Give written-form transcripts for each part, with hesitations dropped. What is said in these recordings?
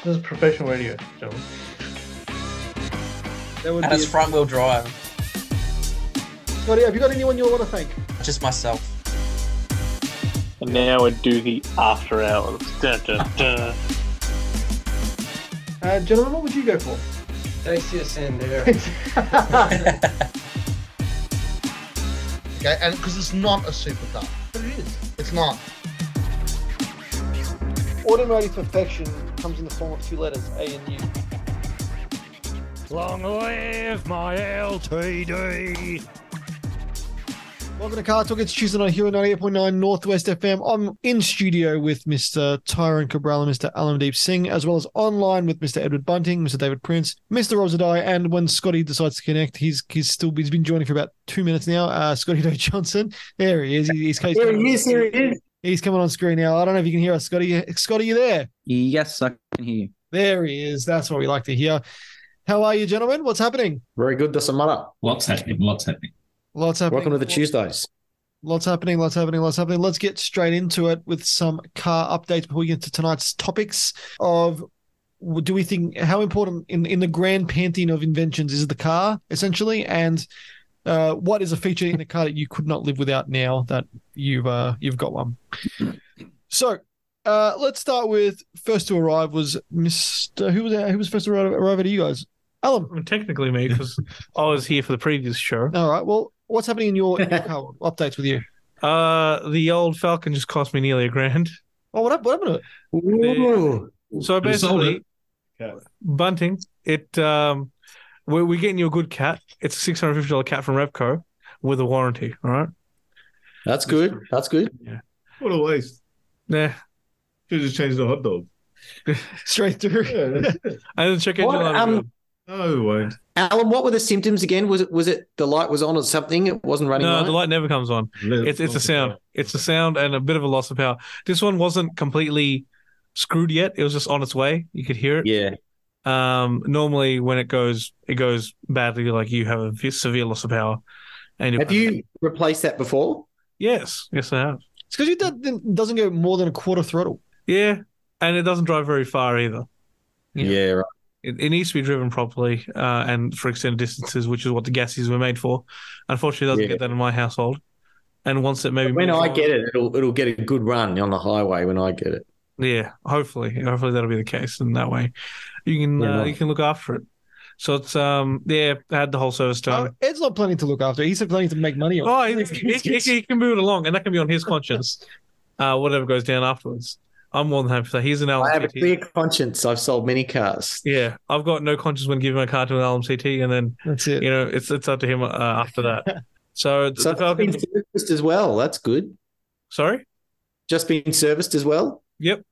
This is professional radio, gentlemen. That would And be it's front wheel drive. Scotty, have you got anyone you want to thank? Just myself. And now we do the after hours. Dun, dun, dun. Gentlemen, what would you go for? Dacia Sandero. Okay, and because it's not a supercar. But it is. It's not. Automotive perfection comes in the form of two letters, A and U. Long live my LTD. Welcome to Car Talk. It's Tuesday night here at 98.9 Northwest FM. I'm in studio with Mr. Tyrone Cabral and Mr. Alamdeep Singh, as well as online with Mr. Edward Bunting, Mr. David Prince, Mr. Rosadai, and when Scotty decides to connect, he's been joining for about 2 minutes now. Scotty Doe Johnson. There he is. Here he is. He's coming on screen now. I don't know if you can hear us, Scotty. Scotty, you there? Yes, I can hear you. There he is. That's what we like to hear. How are you, gentlemen? What's happening? Very good, Dasamara. Lots happening. Lots happening. Welcome to the Tuesdays. Lots happening. Let's get straight into it with some car updates before we get to tonight's topics of, do we think, how important in the grand pantheon of inventions is the car, essentially, and what is a feature in the car that you could not live without now that you've got one? So let's start with first to arrive was Mr. Who was first to arrive at you guys? Alan. I mean, technically me, because I was here for the previous show. All right. Well, what's happening in your car updates with you? The old Falcon just cost me nearly $1,000. Oh, what happened to it? Ooh. So basically, Bunting, we're getting you a good cat. It's a $650 cat from Repco with a warranty. All right. That's good. Yeah. What a waste. Nah. Should have just changed the hot dog. Straight through. Yeah. I didn't check engine. No, it won't. Alan, what were the symptoms again? Was it the light was on or something? It wasn't running No, right? the light never comes on. It's a sound. It's a sound and a bit of a loss of power. This one wasn't completely screwed yet. It was just on its way. You could hear it. Yeah. Normally when it goes badly, like you have a severe loss of power. And Have you replaced that before? Yes, I have. It's because it doesn't go more than a quarter throttle. Yeah, and it doesn't drive very far either. Yeah, right. It needs to be driven properly and for extended distances, which is what the gassies were made for. Unfortunately, it doesn't get that in my household. And once it maybe when I get it, it'll get a good run on the highway when I get it. Yeah, hopefully that'll be the case, and that way you can look after it. So it's I had the whole service done. Ed's not planning to look after it. He's planning to make money on it. He can move it along, and that can be on his conscience. Whatever goes down afterwards. I'm more than happy for that. He's an LMCT. I have a clear conscience. I've sold many cars. Yeah, I've got no conscience when giving my car to an LMCT, and then that's it. It's up to him after that. So it's been serviced as well. That's good. Sorry? Just been serviced as well? Yep.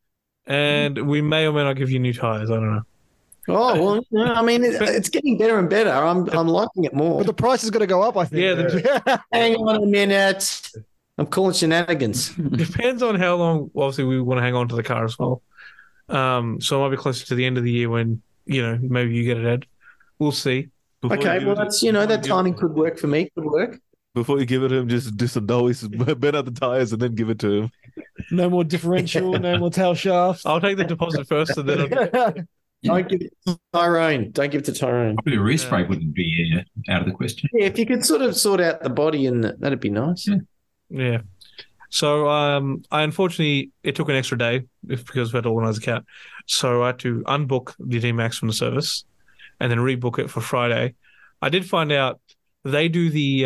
And we may or may not give you new tires. I don't know. Oh, well, I mean, it's getting better and better. I'm liking it more. But the price is going to go up, I think. Yeah. Hang on a minute. I'm calling shenanigans. Depends on how long, obviously, we want to hang on to the car as well. So it might be closer to the end of the year when, maybe you get it, Ed. We'll see. Okay, well, that's, that timing could work for me. Could work. Before you give it to him, just always bend out the tires and then give it to him. No more differential, no more tail shafts. I'll take the deposit first and then Don't give it to Tyrone. Don't give it to Tyrone. Probably a rear brake wouldn't be out of the question. Yeah, if you could sort of sort out the body, and that'd be nice. Yeah. So I unfortunately, it took an extra day because we had to organise a cat. So I had to unbook the D-Max from the service and then rebook it for Friday. I did find out they do the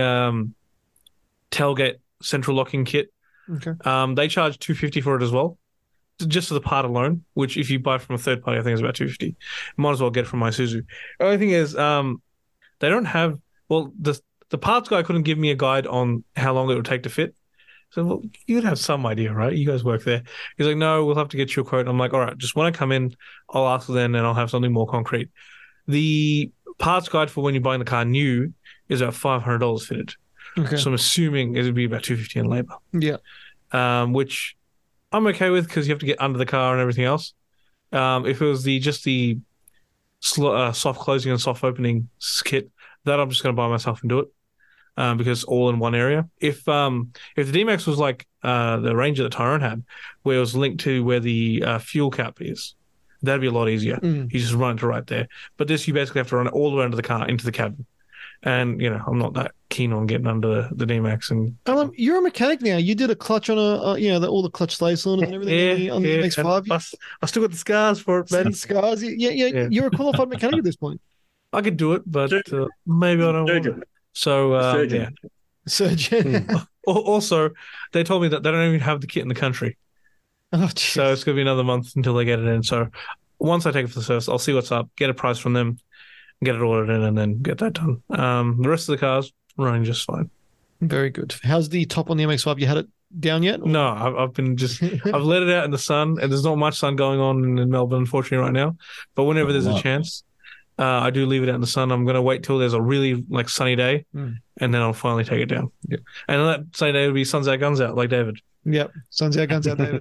tailgate central locking kit. Okay. They charge $250 for it as well, just for the part alone, which if you buy from a third party, I think is about $250. Might as well get it from my Isuzu. The only thing is they don't have, the parts guy couldn't give me a guide on how long it would take to fit. So, well, you'd have some idea, right? You guys work there. He's like, no, we'll have to get you a quote. I'm like, all right, just when I come in, I'll ask then and I'll have something more concrete. The parts guide for when you're buying the car new is about $500 fitted. Okay. So I'm assuming it would be about $250 in labor. Yeah. Which I'm okay with because you have to get under the car and everything else. If it was the soft closing and soft opening kit, that I'm just going to buy myself and do it. Because all in one area. If the D-Max was like the Ranger that Tyrone had, where it was linked to where the fuel cap is, That'd be a lot easier. Mm. You just run it to right there. But this, you basically have to run it all the way under the car into the cabin. And, I'm not that keen on getting under the D-Max. And You're a mechanic now. You did a clutch on all the clutch slave cylinders and everything on the MX-5. I still got the scars for it, man. Scars. Yeah. You're a qualified mechanic at this point. I could do it, but maybe I don't want it. So, Surgeon. Also, they told me that they don't even have the kit in the country. Oh, so it's going to be another month until they get it in. So once I take it for the service, I'll see what's up, get a price from them, get it ordered in, and then get that done. The rest of the car's running just fine. Very good. How's the top on the MX-5? You had it down yet? Or? No, I've been I've let it out in the sun, and there's not much sun going on in Melbourne, unfortunately, right now. But whenever there's a chance, I do leave it out in the sun. I'm going to wait till there's a really sunny day, and then I'll finally take it down. Yep. And on that sunny day would be suns out, guns out, like David. Yep, suns out, guns out, David.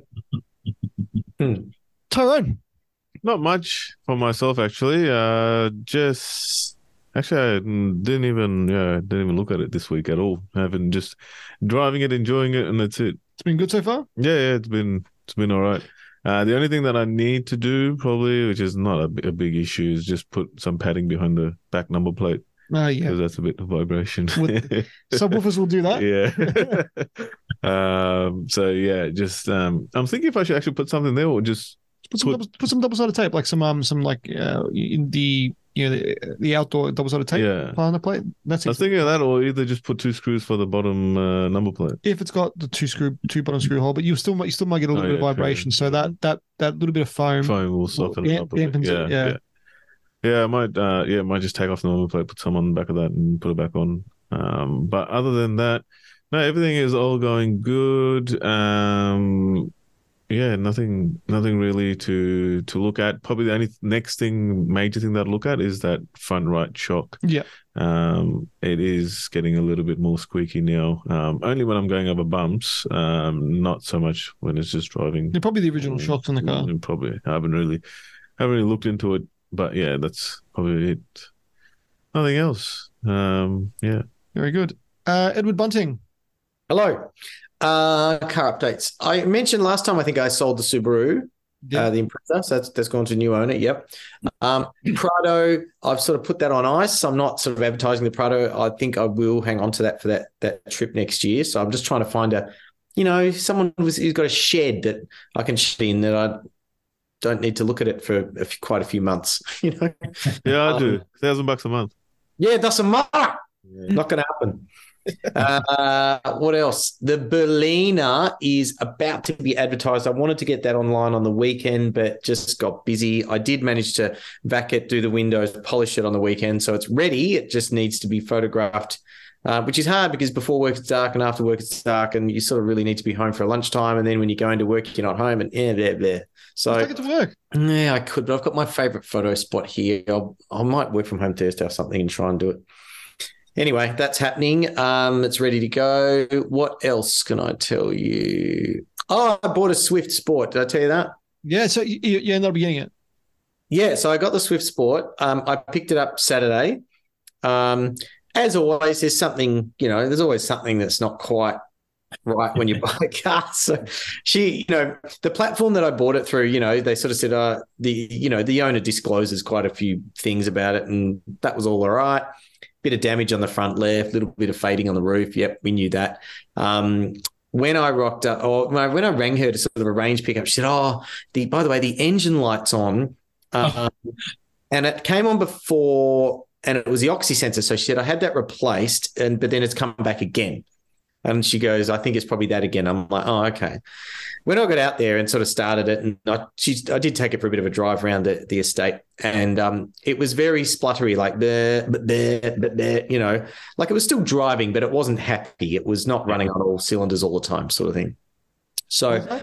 Tyrone. Not much for myself, actually. I didn't even look at it this week at all. I've been just driving it, enjoying it, and that's it. It's been good so far? Yeah, it's been all right. The only thing that I need to do, probably, which is not a big issue, is just put some padding behind the back number plate. Oh, yeah. Because that's a bit of vibration. Subwoofers will do that. Yeah. So, yeah, just I'm thinking if I should actually put something there or just put some double-sided tape, like some in the outdoor double-sided tape on the plate. That's it. I was thinking of that, or either just put 2 screws for the bottom number plate. If it's got the two bottom screw hole, but you still might get a little bit of vibration. True. So that little bit of foam will soften it up a bit. Yeah, I might just take off the number plate, put some on the back of that, and put it back on. But other than that, no, everything is all going good. Nothing really to look at. Probably the only major thing that I'd look at is that front right shock. Yeah. It is getting a little bit more squeaky now. Only when I'm going over bumps, not so much when it's just driving. They're probably the original shocks in the car. Probably. I haven't really looked into it, but yeah, that's probably it. Nothing else. Very good. Edward Bunting. Hello. Car updates. I mentioned last time, I think I sold the Subaru, the Impreza, so that's gone to a new owner. Yep. Prado, I've sort of put that on ice. I'm not sort of advertising the Prado. I think I will hang on to that for that trip next year. So I'm just trying to find someone who's got a shed that I can shed in that I don't need to look at it for quite a few months. Yeah, I do. $1,000 a month. Yeah, that's a month. Not going to happen. What else? The Berliner is about to be advertised. I wanted to get that online on the weekend, but just got busy. I did manage to vac it, do the windows, polish it on the weekend, so it's ready. It just needs to be photographed, which is hard because before work it's dark and after work it's dark, and you sort of really need to be home for lunchtime, and then when you go into work you're not home, and blah. So take it to work. Yeah, I could, but I've got my favourite photo spot here. I might work from home Thursday or something and try and do it. Anyway, that's happening. It's ready to go. What else can I tell you? Oh, I bought a Swift Sport. Did I tell you that? Yeah, so you ended up getting it. Yeah, so I got the Swift Sport. I picked it up Saturday. As always, there's something, there's always something that's not quite right when you buy a car. So the platform that I bought it through, they sort of said, the owner discloses quite a few things about it, and that was all right. Bit of damage on the front left, little bit of fading on the roof. Yep, we knew that. When I rocked up, or when I rang her to sort of arrange pickup, she said, by the way, the engine light's on. And it came on before, and it was the oxy sensor. So she said, I had that replaced, but then it's come back again. And she goes, I think it's probably that again. I'm like, oh, okay. When I got out there and sort of started it, and I did take it for a bit of a drive around the estate, and it was very spluttery, like like it was still driving, but it wasn't happy. It was not running on all cylinders all the time, sort of thing. So,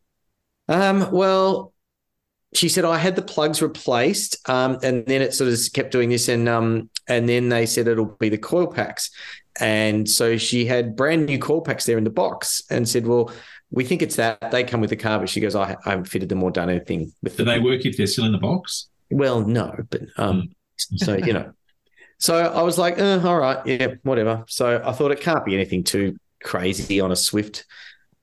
well, she said I had the plugs replaced, and then it sort of kept doing this, and then they said it'll be the coil packs. And so she had brand new coil packs there in the box and said, well, we think it's that. They come with the car, but she goes, I haven't fitted them or done anything with them. Do they work if they're still in the box? Well, no, but so, So I was like, all right, yeah, whatever. So I thought it can't be anything too crazy on a Swift.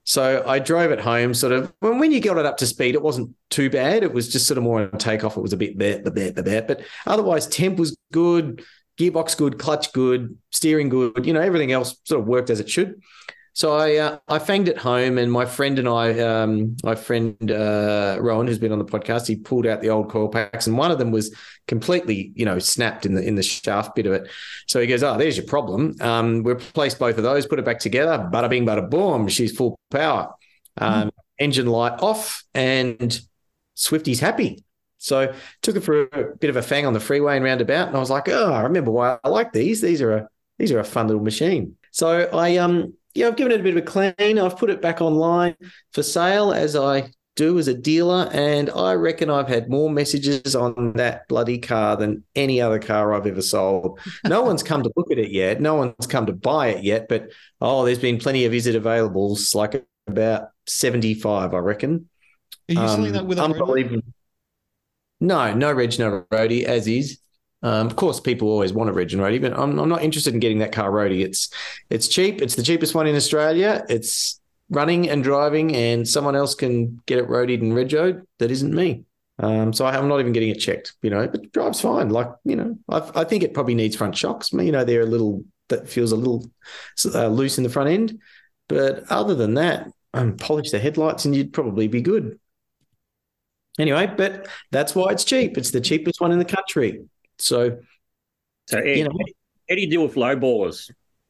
So I drove it home sort of when you got it up to speed, it wasn't too bad. It was just sort of more on takeoff. It was a bit but otherwise temp was good, gearbox good, clutch good, steering good, everything else sort of worked as it should. So I fanged it home, and my friend and I, my friend Rowan, who's been on the podcast, he pulled out the old coil packs, and one of them was completely, snapped in the shaft bit of it. So he goes, "Oh, there's your problem." We replaced both of those, put it back together, bada bing, bada boom. She's full power, engine light off, and Swifty's happy. So took it for a bit of a fang on the freeway and roundabout, and I was like, "Oh, I remember why I like these. These are a fun little machine." So I've given it a bit of a clean. I've put it back online for sale, as I do as a dealer, and I reckon I've had more messages on that bloody car than any other car I've ever sold. No one's come to look at it yet. No one's come to buy it yet, but, there's been plenty of Is It Availables, like about 75, I reckon. Are you selling that with a unbelievable? No reg, no roadie, as is. Of course, people always want a reg and roadie, but I'm not interested in getting that car roadie. It's cheap. It's the cheapest one in Australia. It's running and driving, and someone else can get it roadied and regoed. That isn't me. So I'm not even getting it checked, but it drives fine. Like, I think it probably needs front shocks. They're a little, that feels a little loose in the front end. But other than that, polish the headlights and you'd probably be good. Anyway, but that's why it's cheap. It's the cheapest one in the country. So Ed, how do you deal with lowballers?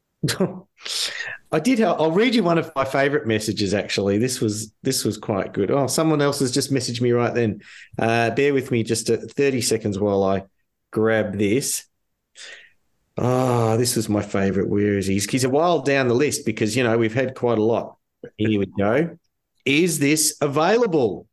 I did. I'll read you one of my favourite messages. Actually, this was quite good. Oh, someone else has just messaged me right then. Bear with me just 30 seconds while I grab this. Oh, this was my favourite. Where is he? He's a while down the list because we've had quite a lot. Here we go. Is this available?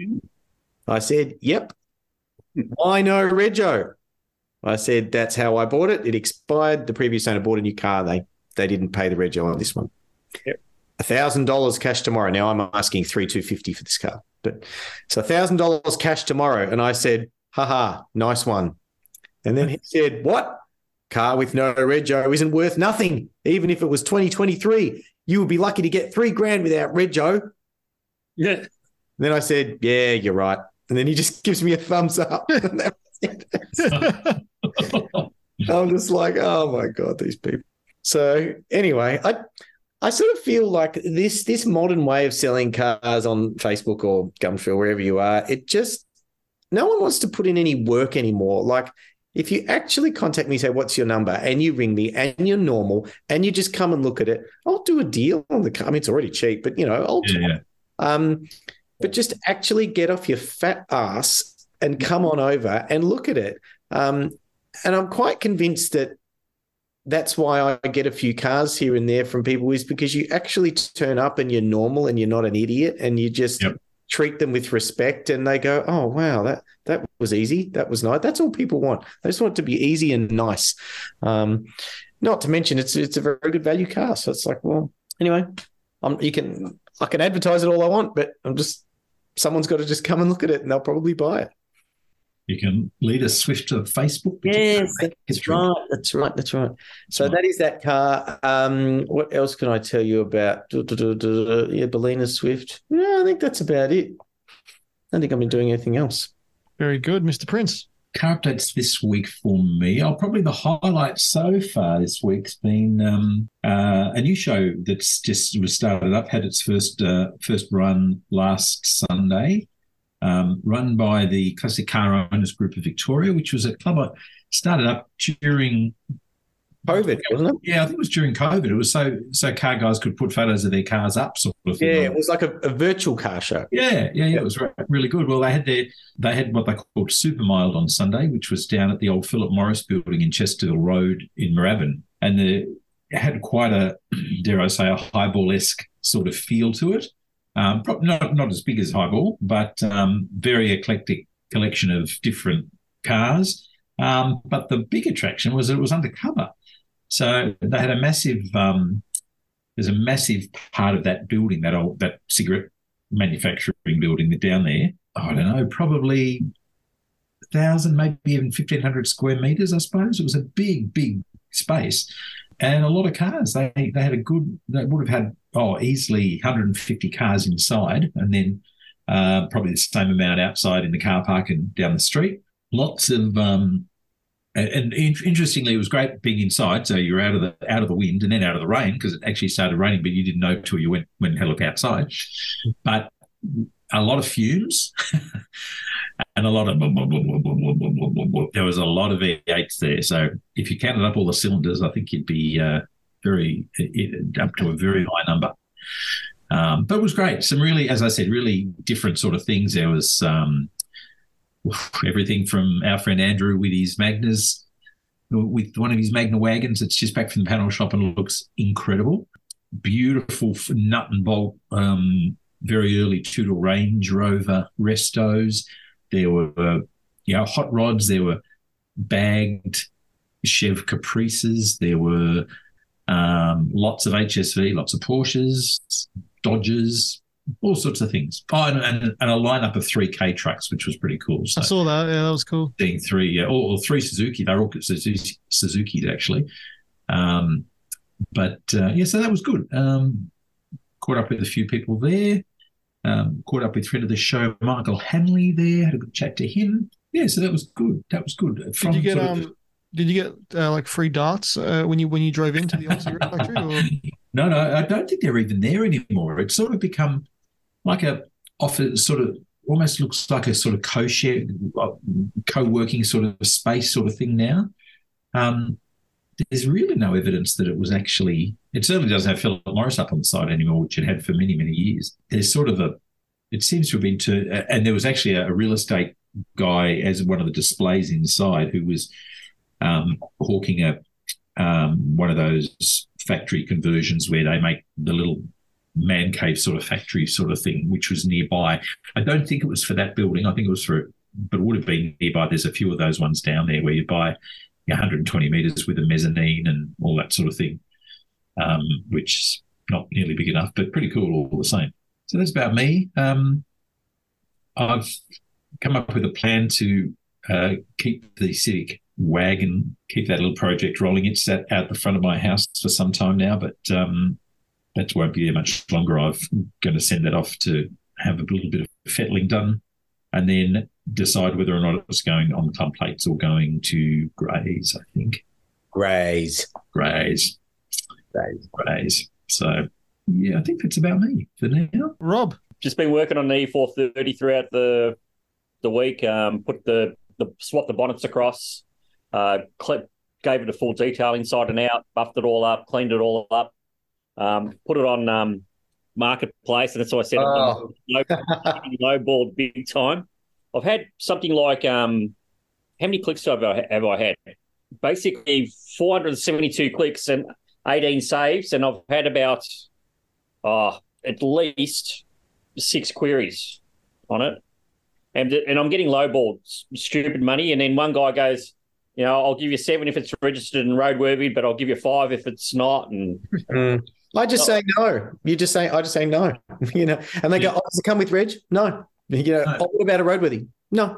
I said, yep. Why no rego? I said, that's how I bought it. It expired. The previous owner bought a new car. They didn't pay the rego on this one. Yep. $1,000 cash tomorrow. Now I'm asking $3,250 for this car. But so $1,000 cash tomorrow. And I said, haha, nice one. And then he said, what? Car with no rego isn't worth nothing. Even if it was 2023, you would be lucky to get $3,000 without rego. Yeah. And then I said, yeah, you're right. And then he just gives me a thumbs up. And that was it. I'm just like, oh my God, these people. So anyway, I sort of feel like this modern way of selling cars on Facebook or Gumtree, wherever you are, no one wants to put in any work anymore. Like if you actually contact me, say, what's your number? And you ring me and you're normal and you just come and look at it, I'll do a deal on the car. I mean, it's already cheap, but I'll but just actually get off your fat ass and come on over and look at it. And I'm quite convinced that that's why I get a few cars here and there from people, is because you actually turn up and you're normal and you're not an idiot and you just treat them with respect and they go, oh, wow, that was easy. That was nice. That's all people want. They just want it to be easy and nice. Not to mention it's a very good value car. So it's like, well, anyway, I can advertise it all I want, but someone's got to just come and look at it and they'll probably buy it. You can lead a Swift to Facebook. Yes, that's right. So that is that car. What else can I tell you about? Yeah, Bellina Swift. No, I think that's about it. I don't think I've been doing anything else. Very good, Mr. Prince. Car updates this week for me. Probably the highlight so far this week's been a new show that's just was started up, had its first run last Sunday. Run by the Classic Car Owners Group of Victoria, which was a club I started up during COVID, wasn't it? Yeah, I think it was during COVID. It was so car guys could put photos of their cars up, sort of thing. Yeah, it was like a virtual car show. Yeah, it was really good. Well, they had what they called Super Mild on Sunday, which was down at the old Philip Morris building in Chesterville Road in Moorabbin, and it had quite a, dare I say, a highball-esque sort of feel to it. Not as big as Highball, but very eclectic collection of different cars. But the big attraction was that it was undercover. So they had a massive. There's a massive part of that building, that cigarette manufacturing building down there. I don't know, probably 1,000, maybe even 1,500 square meters. I suppose it was a big space. And a lot of cars. They would have had easily 150 cars inside, and then probably the same amount outside in the car park and down the street. Lots of and interestingly, it was great being inside. So you're out of the wind and then out of the rain, because it actually started raining, but you didn't know till you went and had a look outside. But a lot of fumes and a lot of there was a lot of V8s there. So if you counted up all the cylinders, I think you'd be up to a very high number. But it was great. Some really, as I said, really different sort of things. There was everything from our friend Andrew with his Magnas, with one of his Magna wagons. It's just back from the panel shop and looks incredible. Beautiful nut and bolt, very early Tudor Range Rover restos. There were, hot rods. There were bagged Chev Caprices. There were lots of HSV, lots of Porsches, Dodges, all sorts of things. Oh, and a lineup of 3K trucks, which was pretty cool. So I saw that. Yeah, that was cool. Seeing three, or three Suzuki. They're all Suzuki's actually. So that was good. Caught up with a few people there. Caught up with friend of the show, Michael Hanley there. Had a good chat to him. Yeah, so that was good. Did you get like free darts when you drove into the Aussie factory? Or? No, I don't think they're even there anymore. It's sort of become like almost looks like a sort of co-share, co-working sort of space sort of thing now. There's really no evidence that it was actually. It certainly doesn't have Philip Morris up on the side anymore, which it had for many, many years. There's sort of it seems to have been and there was actually a real estate guy as one of the displays inside who was hawking one of those factory conversions where they make the little man cave sort of factory sort of thing, which was nearby. I don't think it was for that building. I think it was but it would have been nearby. There's a few of those ones down there where you buy 120 metres with a mezzanine and all that sort of thing, which is not nearly big enough, but pretty cool all the same. So that's about me. I've come up with a plan to keep the Civic wagon, keep that little project rolling. It's sat out the front of my house for some time now, but that won't be there much longer. I'm going to send that off to have a little bit of fettling done and then decide whether or not it's going on the club plates or going to Grays, I think. Grays. So, yeah, I think that's about me for now. Rob? Just been working on the E430 throughout the week. Swapped the bonnets across, gave it a full detail inside and out, buffed it all up, cleaned it all up, put it on Marketplace, and that's why I said lowballed big time. I've had something like how many clicks have I had? Basically 472 clicks and 18 saves, and I've had about at least 6 queries on it. And I'm getting lowballed stupid money. And then one guy goes, I'll give you 7 if it's registered and roadworthy, but I'll give you 5 if it's not. And I just say no. I just say no. And they go, does it come with reg? No. What about a roadworthy? No.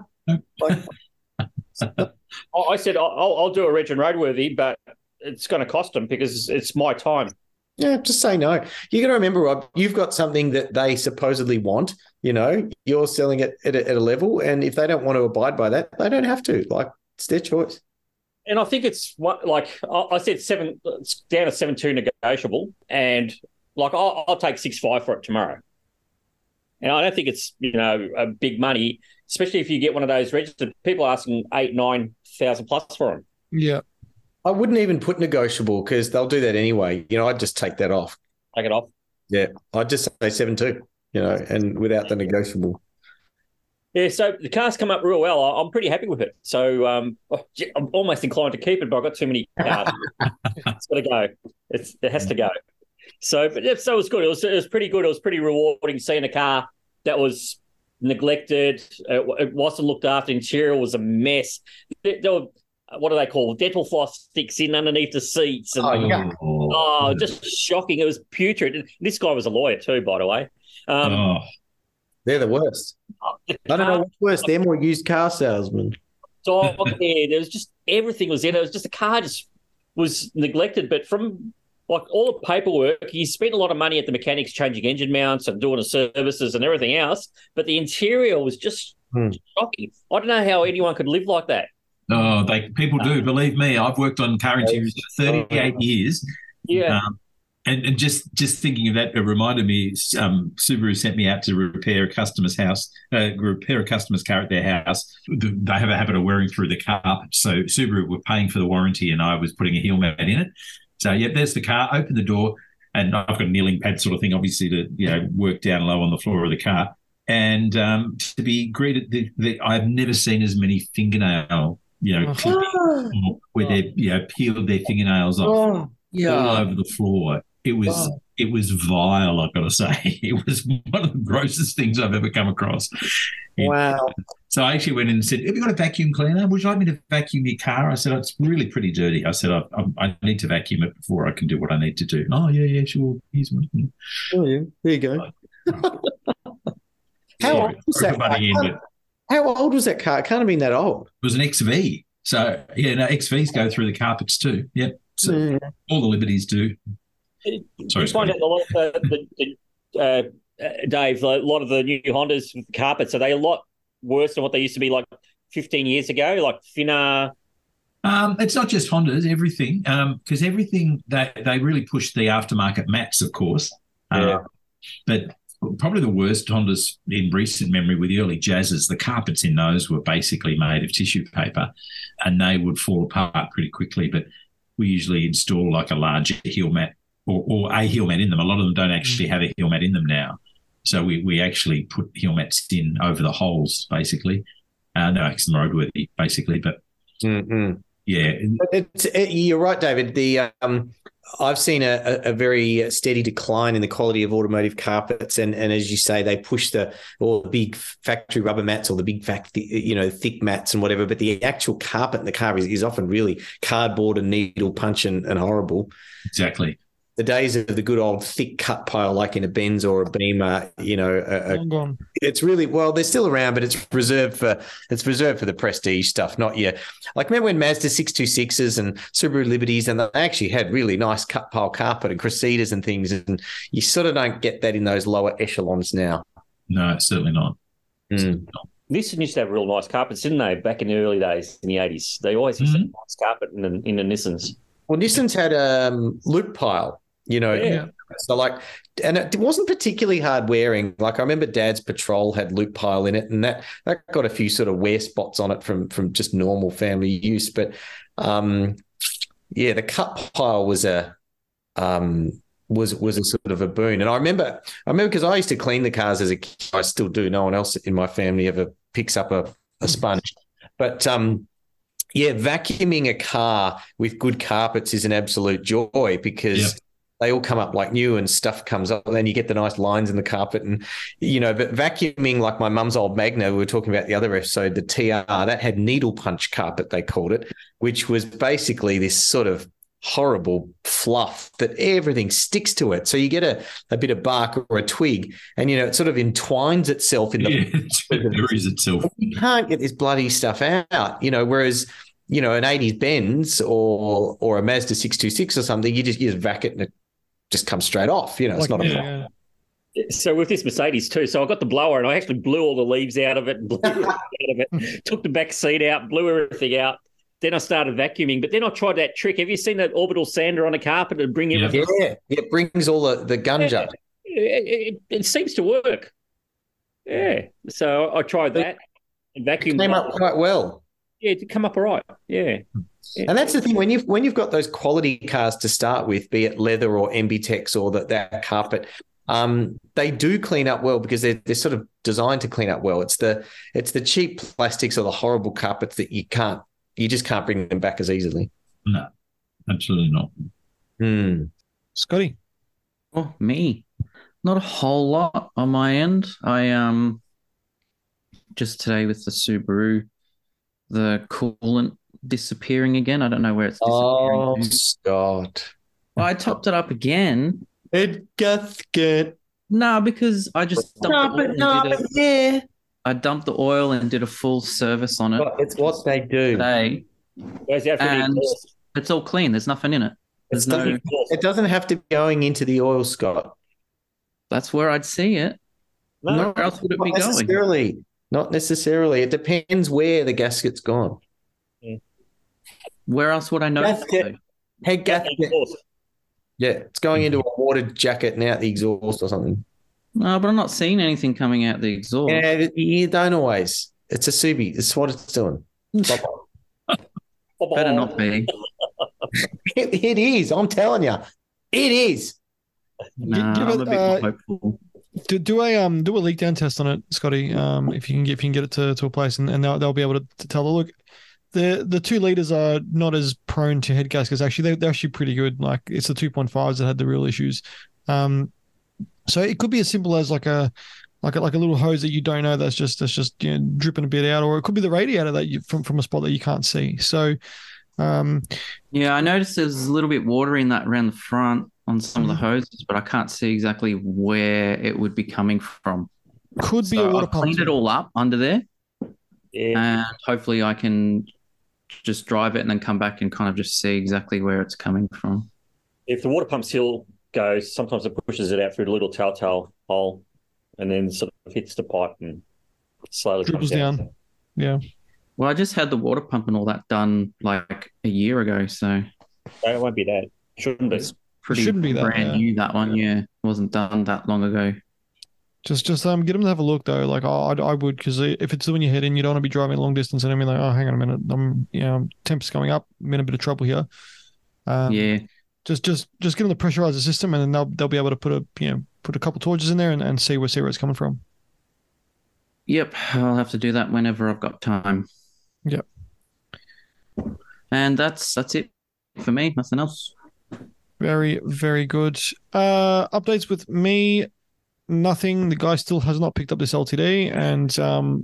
I said I'll do a reg and roadworthy, but it's going to cost them because it's my time. Yeah, just say no. You got to remember, Rob, you've got something that they supposedly want. You're selling it at a level, and if they don't want to abide by that, they don't have to. Like, it's their choice. And I think it's I said 7. It's down to 7.2 negotiable, and I'll take 6.5 for it tomorrow. And I don't think it's a big money, especially if you get one of those registered. People asking 8,000-9,000 plus for them. Yeah. I wouldn't even put negotiable because they'll do that anyway. I'd just take that off. Take it off? Yeah. I'd just say 7.2, and without the negotiable. Yeah, so the car's come up real well. I'm pretty happy with it. So I'm almost inclined to keep it, but I've got too many cars. It's got to go. It has to go. So it was good. It was pretty good. It was pretty rewarding seeing a car that was neglected. It wasn't looked after. Interior was a mess. There were, what do they call, dental floss sticks in underneath the seats. And, just shocking. It was putrid. This guy was a lawyer too, by the way. They're the worst. I don't know what's worse, them or used car salesmen. There was just everything was in it. It was just the car just was neglected. But from like all the paperwork, he spent a lot of money at the mechanics changing engine mounts and doing the services and everything else, but the interior was just shocking. I don't know how anyone could live like that. No, people do. Believe me, I've worked on car interiors for 38 years. Yeah. And just thinking of that, it reminded me, Subaru sent me out to repair a customer's car at their house. They have a habit of wearing through the carpet. So Subaru were paying for the warranty and I was putting a heel mat in it. So, there's the car, open the door, and I've got a kneeling pad sort of thing, obviously, to, work down low on the floor of the car. And to be greeted, I've never seen as many fingernail, where they, peeled their fingernails off all over the floor. It was vile, I've got to say. It was one of the grossest things I've ever come across. Wow. So I actually went in and said, have you got a vacuum cleaner? Would you like me to vacuum your car? I said, it's really pretty dirty. I said, I need to vacuum it before I can do what I need to do. Oh, yeah, sure. Here's one. Oh, yeah. There you go. How old was that car? How old was that car? It can't have been that old. It was an XV. So, XVs go through the carpets too. Yep. So all the Liberties do. Sorry, you find out a lot of Dave, a lot of the new Hondas with the carpets, are they a lot worse than what they used to be like 15 years ago, like thinner? It's not just Hondas, everything, because everything, they really push the aftermarket mats, of course. But probably the worst Hondas in recent memory were the early Jazzes. The carpets in those were basically made of tissue paper and they would fall apart pretty quickly. But we usually install like a larger heel mat or a heel mat in them. A lot of them don't actually have a heel mat in them now. So we actually put heel mats in over the holes, basically. No, it's roadworthy, basically. But yeah. You're right, David. I've seen a very steady decline in the quality of automotive carpets, and as you say, they push the big factory rubber mats or the big thick mats and whatever. But the actual carpet in the car is often really cardboard and needle punch and horrible. Exactly. The days of the good old thick cut pile, like in a Benz or a Beamer, gone. It's really, they're still around, but it's reserved for the prestige stuff, not your. Like, remember when Mazda 626s and Subaru Liberties, and they actually had really nice cut pile carpet and Cressidas and things, and you sort of don't get that in those lower echelons now. No, certainly not. Nissan used to have real nice carpets, didn't they? Back in the early days, in the 80s, they always used to have nice carpet in the Nissans. Well, Nissan's had a loop pile. So and it wasn't particularly hard wearing. Like, I remember Dad's Patrol had loop pile in it, and that got a few sort of wear spots on it from just normal family use. But the cut pile was a sort of a boon. And I remember because I used to clean the cars as a kid. I still do. No one else in my family ever picks up a sponge, but vacuuming a car with good carpets is an absolute joy because they all come up like new and stuff comes up, and then you get the nice lines in the carpet. And, but vacuuming, like my mum's old Magna, we were talking about the other episode, the TR, that had needle punch carpet, they called it, which was basically this sort of horrible fluff that everything sticks to it. So you get a bit of bark or a twig and, it sort of entwines itself in it buries itself. You can't get this bloody stuff out, whereas, an 80s Benz or a Mazda 626 or something, you just vac it and it just comes straight off. It's not a problem. So with this Mercedes too, so I got the blower and I actually blew all the leaves out of it and blew everything out of it, took the back seat out, blew everything out. Then I started vacuuming, but then I tried that trick. Have you seen that orbital sander on a carpet and bring everything? Yeah, it brings all the gunja. It seems to work. Yeah, so I tried that and vacuumed. It came up quite well. Yeah, it did come up all right. Yeah. And that's the thing, when you've got those quality cars to start with, be it leather or MBTEX or that carpet, they do clean up well because they're sort of designed to clean up well. It's the cheap plastics or the horrible carpets that you just can't bring them back as easily. No, absolutely not. Scotty? Oh, me. Not a whole lot on my end. I just today with the Subaru, the coolant disappearing again. I don't know where it's disappearing. Oh, Scott. Well, I topped it up again. It gets good. No, because I just dumped I dumped the oil and did a full service on it. It's what they do. Today. Where's that? And it's all clean. There's nothing in it. There's no. It doesn't have to be going into the oil, Scott. That's where I'd see it. No, Where else would it Not be going? necessarily. Not necessarily. It depends where the gasket's gone. Where else would I know? Gasket. Head gasket. Yeah, it's going into a water jacket and out the exhaust or something. No, but I'm not seeing anything coming out the exhaust. Yeah, you don't always. It's a Subi. It's what it's doing. Better not be. It is. I'm telling you, it is. Nah, I'm a bit hopeful. Do a leak down test on it, Scotty. If you can get it to a place, and they'll be able to tell. Look, the 2 liters are not as prone to head gaskets. Actually, they're actually pretty good. Like it's the 2.5s that had the real issues. So it could be as simple as like a little hose that you don't know that's just dripping a bit out, or it could be the radiator that you from a spot that you can't see. So, yeah, I noticed there's a little bit water in that around the front on some of the hoses, but I can't see exactly where it would be coming from. Could be a water pump. Cleaned it all up under there, Yeah. and hopefully I can just drive it and then come back and kind of just see exactly where it's coming from. If the water pump seal goes, sometimes it pushes it out through the little telltale hole and then sort of hits the pipe and slowly dribbles comes out. down. Yeah. Well, I just had the water pump and all that done like a year ago, so No, it won't be that. Shouldn't be. pretty Shouldn't be that, brand yeah. new, that one. Yeah, wasn't done that long ago. Just get them to have a look though. Like I would, because if it's when you head in, you don't want to be driving long distance and I mean like, oh, hang on a minute, temp's going up, I'm in a bit of trouble here. Yeah. Just get them to pressurize the system, and then they'll be able to put a couple torches in there and see where it's coming from. Yep, I'll have to do that whenever I've got time. Yep. And that's it for me. Nothing else. Very, very good. Updates with me. Nothing. The guy still has not picked up this LTD, and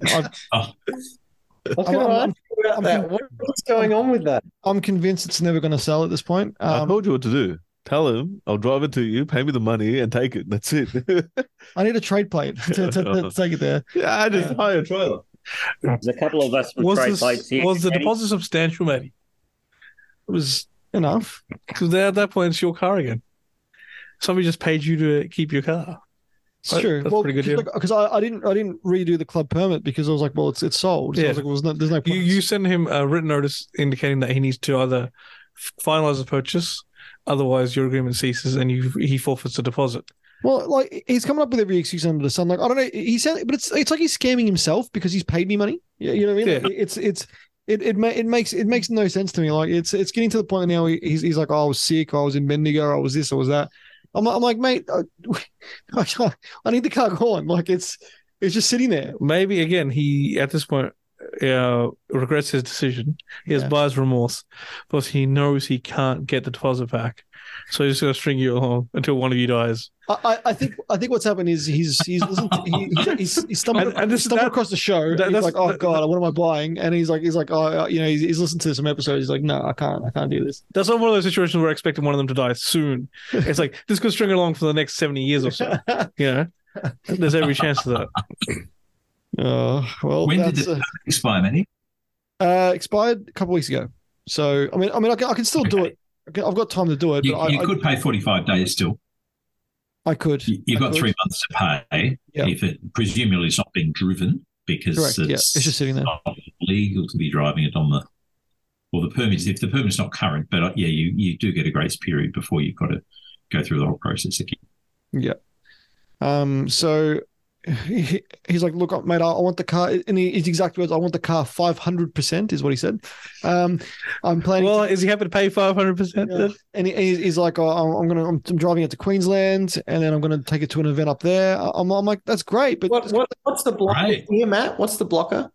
What's going on with that? I'm convinced it's never going to sell at this point. I told you what to do. Tell him I'll drive it to you, pay me the money, and take it. That's it. I need a trade plate to take it there. Yeah, I just hire a trailer. There's a couple of us with Was trade this- plates here. Was the Eddie. deposit substantial, matey? It was enough. Because at that point, it's your car again. Somebody just paid you to keep your car. It's true. That's Well, pretty good deal. because I didn't redo the club permit because I was like, well, it's sold. So I Yeah. was like, well, there's no point. You send him a written notice indicating that he needs to either finalize the purchase, otherwise your agreement ceases and he forfeits the deposit. Well, like he's coming up with every excuse under the sun. Like I don't know, he said, but it's like he's scamming himself because he's paid me money. You know what I mean? Yeah. Like, it makes no sense to me. Like it's getting to the point now. He's like, oh, I was sick. I was in Bendigo. I was this. I was that. I'm like, mate, I need the car gone. Like it's just sitting there. Maybe again, he at this point regrets his decision. He has buyer's remorse, but he knows he can't get the deposit back, so he's going to string you along until one of you dies. I think what's happened is he's stumbled across the show. He's like, oh god, what am I buying? And he's like, oh, he's listened to some episodes. He's like, no, I can't do this. That's not one of those situations where I expected one of them to die soon. It's like this could string along for the next 70 years or so. There's every chance of that. Well, when did it expire, Manny? Expired a couple of weeks ago. So I mean, I can still do it. I've got time to do it. You but could pay 45 days still. I could. You've got 3 months to pay if it presumably is not being driven because correct. It's just sitting there. Not legal to be driving it on the permits. If the permit's not current, but you do get a grace period before you've got to go through the whole process again. Yeah. So he's like, look, mate, I want the car. And his exact words, I want the car 500% is what he said. I'm planning. Well, is he happy to pay 500%? Yeah. And he's like, oh, I'm driving it to Queensland, and then I'm going to take it to an event up there. I'm like, that's great, but what's the blocker here, Matt? What's the blocker?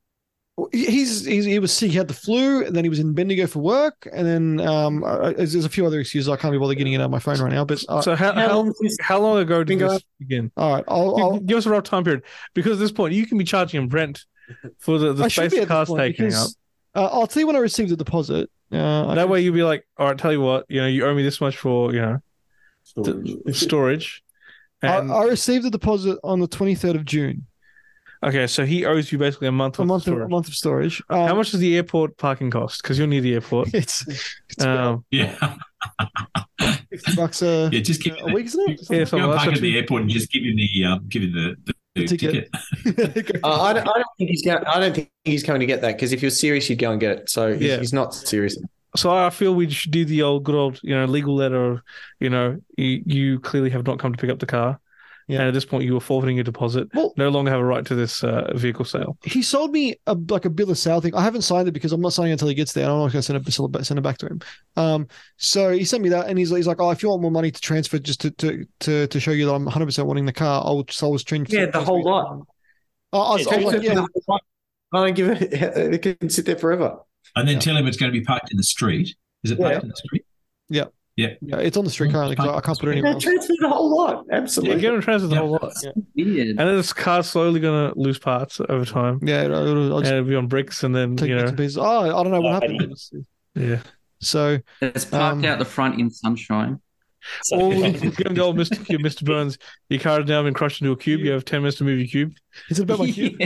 He was sick. He had the flu, and then he was in Bendigo for work, and then there's a few other excuses. I can't be bothered getting it out of my phone right now. But so how long ago did this begin? All right, I'll give us a rough time period, because at this point you can be charging him rent for the space the car's taking up. I'll tell you when I received the deposit. That way you'll be like, all right, tell you what, you owe me this much for storage. And I received the deposit on the 23rd of June. Okay, so he owes you basically a month of storage. A month of storage. How much does the airport parking cost? Because you'll need the airport. It's yeah. $50 Yeah, just give him a week, isn't it? Yeah, go something park like at the airport and just give him the ticket. I don't think he's going. I don't think he's going to get that because if you're serious, you'd go and get it. So he's not serious. So I feel we should do the old good old, legal letter. You clearly have not come to pick up the car. Yeah. And at this point, you were forfeiting your deposit. Well, no longer have a right to this vehicle sale. He sold me a bill of sale thing. I haven't signed it because I'm not signing it until he gets there. I'm not going to send it back to him. So he sent me that, and he's like, "Oh, if you want more money to transfer, just to show you that I'm 100% wanting the car, I'll transfer." Yeah, the whole lot. I don't give it. It can sit there forever. And then tell him it's going to be parked in the street. Is it parked in the street? Yeah. Yeah, it's on the street currently because I can't put it anywhere else. Transfer the whole lot, absolutely. Yeah, get him transfer the whole lot. Weird. And then this car's slowly going to lose parts over time. Yeah, it'll be on bricks, and then take bits and pieces. Oh, I don't know what happened. Yeah. So it's parked out the front in sunshine. Or you can go, Mr. Burns. Your car has now been crushed into a cube. You have 10 minutes to move your cube. Is it about my cube?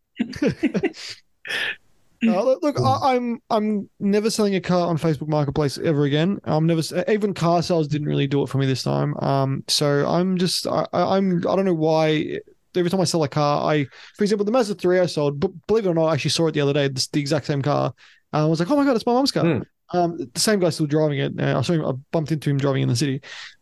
Look, I'm never selling a car on Facebook Marketplace ever again. I'm never even car sales didn't really do it for me this time. So I'm just I don't know why. Every time I sell a car, for example, the Mazda 3 I sold, but believe it or not, I actually saw it the other day. The exact same car. I was like, oh my god, it's my mom's car. The same guy's still driving it. I saw him. I bumped into him driving in the city.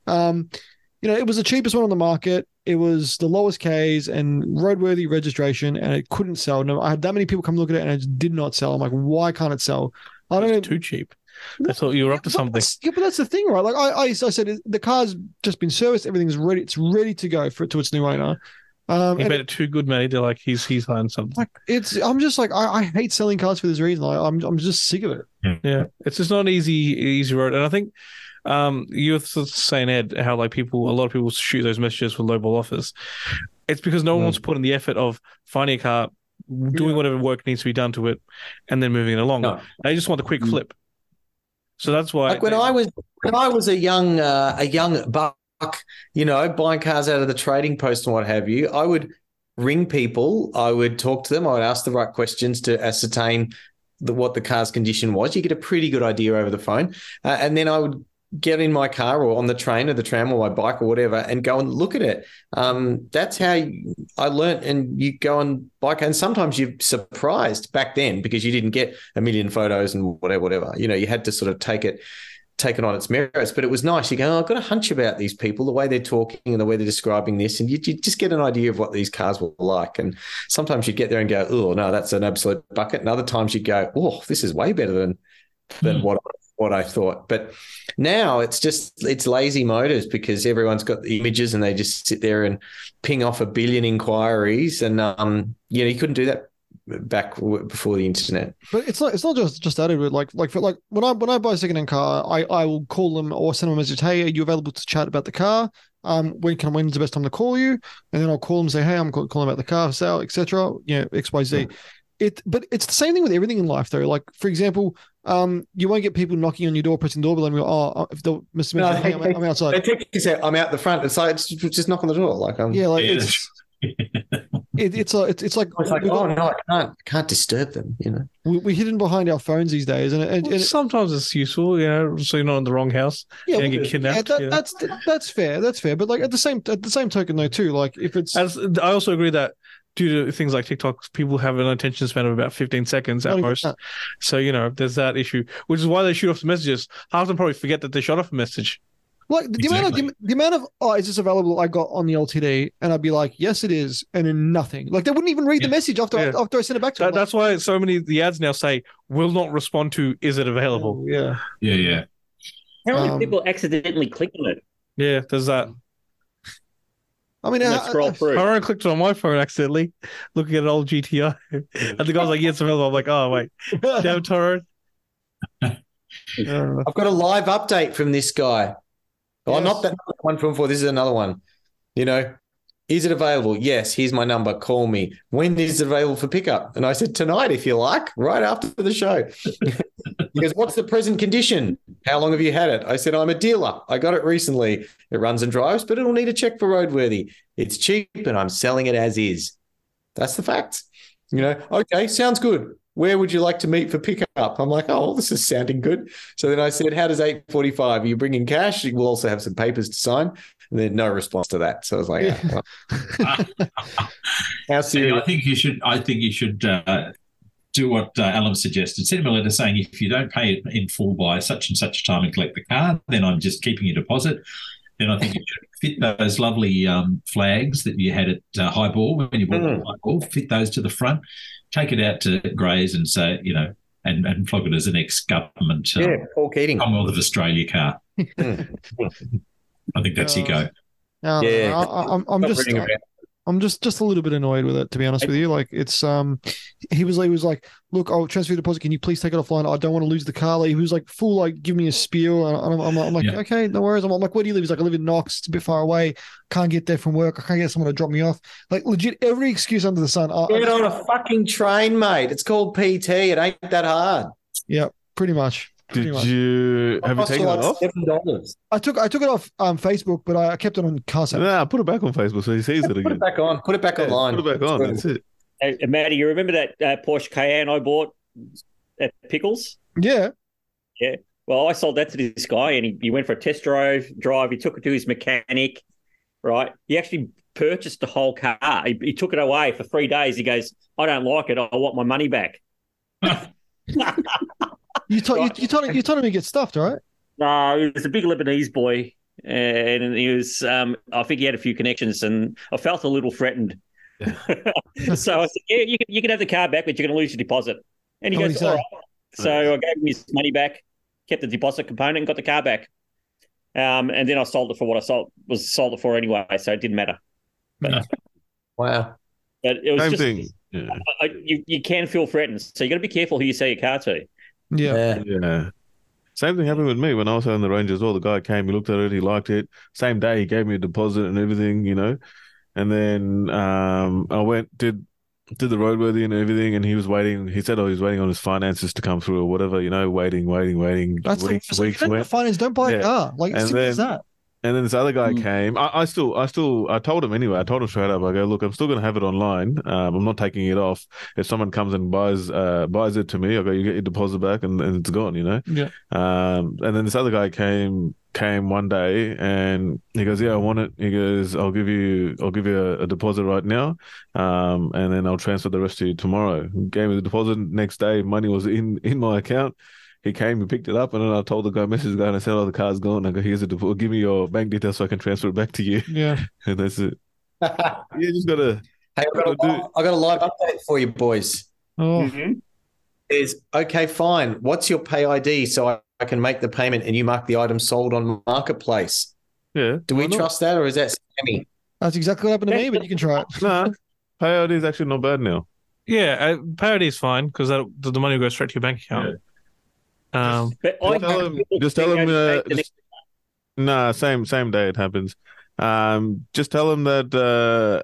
It was the cheapest one on the market. It was the lowest Ks and roadworthy registration, and it couldn't sell. No, I had that many people come look at it, and it just did not sell. I'm like, why can't it sell? I don't know. Too cheap. I thought you were up to something. But that's the thing, right? Like I said, the car's just been serviced. Everything's ready. It's ready to go to its new owner. He made it too good, mate. They're like, he's hiding something. Like I'm just like I hate selling cars for this reason. I'm just sick of it. Yeah, it's just not an easy road, and I think. You were saying, Ed, how a lot of people shoot those messages with lowball offers. It's because no one wants to put in the effort of finding a car, doing whatever work needs to be done to it, and then moving it along. No. They just want the quick flip. So that's why. Like when I was a young buck, buying cars out of the trading post and what have you, I would ring people, I would talk to them, I would ask the right questions to ascertain what the car's condition was. You get a pretty good idea over the phone, and then I would get in my car or on the train or the tram or my bike or whatever and go and look at it. That's how I learn't. And you go on bike, and sometimes you're surprised back then because you didn't get a million photos and whatever. You had to sort of take it on its merits, but it was nice. You go, I've got a hunch about these people, the way they're talking and the way they're describing this, and you just get an idea of what these cars were like. And sometimes you'd get there and go, oh, no, that's an absolute bucket. And other times you'd go, oh, this is way better than what I thought. But now it's lazy motors because everyone's got the images and they just sit there and ping off a billion inquiries. And, you couldn't do that back before the internet. But it's not just that. Like when I buy a secondhand car, I will call them or send them a message. Hey, are you available to chat about the car? When's the best time to call you? And then I'll call them and say, hey, I'm calling about the car sale, etc. XYZ. But it's the same thing with everything in life, though. Like, for example, you won't get people knocking on your door, pressing doorbell, and go, if they'll Mr. I'm outside. They technically say, I'm out the front. It's like, just knock on the door. Like, it's like oh no, I can't disturb them. We're hidden behind our phones these days, and sometimes it's useful, so you're not in the wrong house and get kidnapped. That's fair. That's fair. But like at the same token, though, too, like if it's, I also agree that due to things like TikTok, people have an attention span of about 15 seconds at most. So there's that issue, which is why they shoot off the messages. Half of them probably forget that they shot off a message. Like the amount of is this available I got on the LTD, and I'd be like, yes, it is, and then nothing. Like they wouldn't even read the message after I sent it back to them. That's why so many of the ads now say will not respond to is it available. Yeah. How many people accidentally click on it? Yeah, there's that. I mean, scroll through. I clicked on my phone accidentally, looking at an old GTI, and the guy's like, "Yes, available." I'm like, "Oh wait, damn Toro." I've got a live update from this guy. Oh, not that one from before. This is another one. Is it available? Yes. Here's my number. Call me. When is it available for pickup? And I said, tonight, if you like, right after the show. He goes, what's the present condition? How long have you had it? I said, I'm a dealer. I got it recently. It runs and drives, but it'll need a check for roadworthy. It's cheap and I'm selling it as is. That's the facts. Okay, sounds good. where would you like to meet for pickup? I'm like, oh, well, this is sounding good. So then I said, how does 8:45? Are you bringing cash? We'll also have some papers to sign. And then no response to that. So I was like, how serious? I think you should do what Alan suggested. Send him a letter saying if you don't pay it in full by such and such time and collect the car, then I'm just keeping your deposit. Then I think you should fit those lovely flags that you had at Highball when you bought the Highball, fit those to the front, take it out to Grays and say, and flog it as an ex-government Paul Keating. Commonwealth of Australia car. I think that's your go. I'm just a little bit annoyed with it, to be honest with you. Like it's he was like, look, I'll transfer your deposit. Can you please take it offline? I don't want to lose the car. Like, he was like full, like, give me a spiel. And I'm like, okay, no worries. I'm like, where do you live? He's like, I live in Knox. It's a bit far away. Can't get there from work. I can't get someone to drop me off. Like legit, every excuse under the sun. Get on a fucking train, mate. It's called PT. It ain't that hard. Yeah, pretty much. Have you taken it off? $7. I took it off Facebook, but I kept it on Carsat. Nah, put it back on Facebook so he sees it again. Put it back on. Put it back online. Put it back on. That's it. Hey, Matty, you remember that Porsche Cayenne I bought at Pickles? Yeah. Yeah. Well, I sold that to this guy, and he went for a test drive. He took it to his mechanic, right? He actually purchased the whole car. He took it away for 3 days. He goes, I don't like it. I want my money back. You told him to get stuffed, right? No, he was a big Lebanese boy, and he was. I think he had a few connections, and I felt a little threatened. So I said, "Yeah, you can have the car back, but you're going to lose your deposit." And he goes, "All right." So I gave him his money back, kept the deposit component, and got the car back. And then I sold it for what I sold it for anyway, so it didn't matter. But, wow! But it was Same just thing. Yeah. You can feel threatened, so you got to be careful who you sell your car to. Yeah. Same thing happened with me when I was on the range as well. The guy came, he looked at it, he liked it. Same day, he gave me a deposit and everything, And then I went, did the roadworthy and everything, and he was waiting. He said, he was waiting on his finances to come through or whatever, waiting. That's weeks went. Finance, don't buy a car. Like, as simple as that. And then this other guy came. I told him anyway. I told him straight up. I go, look, I'm still going to have it online. I'm not taking it off. If someone comes and buys it to me, I go, you get your deposit back, and it's gone. Yeah. And then this other guy came one day, and he goes, yeah, I want it. He goes, I'll give you a deposit right now, and then I'll transfer the rest to you tomorrow. He gave me the deposit. Next day, money was in my account. He came and picked it up, and then I told the guy, message the guy, and I said, "Oh, the car's gone." I go, "Here's a deposit. Give me your bank details so I can transfer it back to you." Yeah, and that's it. You just gotta. Hey, I got a live update for you, boys. Oh, Is okay, fine. What's your pay ID so I can make the payment and you mark the item sold on Marketplace? Yeah. Do we trust that, or is that scammy? That's exactly what happened to me, but you can try it. Nah, pay ID is actually not bad now. Yeah, pay ID is fine because the money will go straight to your bank account. Yeah. But just tell him. Nah, same day it happens. Just tell him that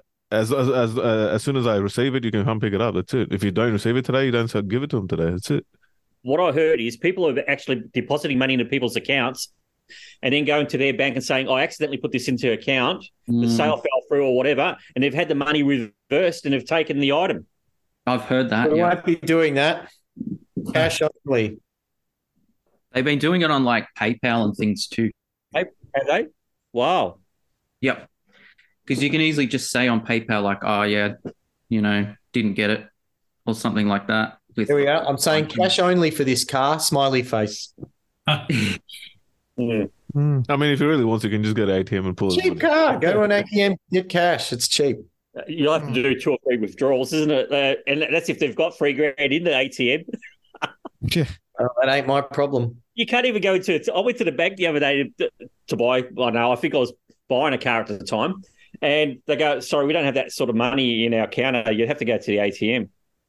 as soon as I receive it, you can come pick it up. That's it. If you don't receive it today, you don't give it to him today. That's it. What I heard is people are actually depositing money into people's accounts and then going to their bank and saying, I accidentally put this into account, the sale fell through or whatever, and they've had the money reversed and have taken the item. I've heard that. We won't be doing that. Cash only. They've been doing it on like PayPal and things too. Have they? Wow. Yep. Because you can easily just say on PayPal, like, oh, yeah, didn't get it or something like that. Here we are. I'm saying cash only for this car, smiley face. I mean, if he really wants, you can just go to ATM and pull it. Cheap car. Go to an ATM, get cash. It's cheap. You'll have to do 2 or 3 withdrawals, isn't it? And that's if they've got $3,000 in the ATM. Yeah. That ain't my problem. You can't even go to. I went to the bank the other day to buy. I think I was buying a car at the time, and they go, "Sorry, we don't have that sort of money in our counter. You have to go to the ATM."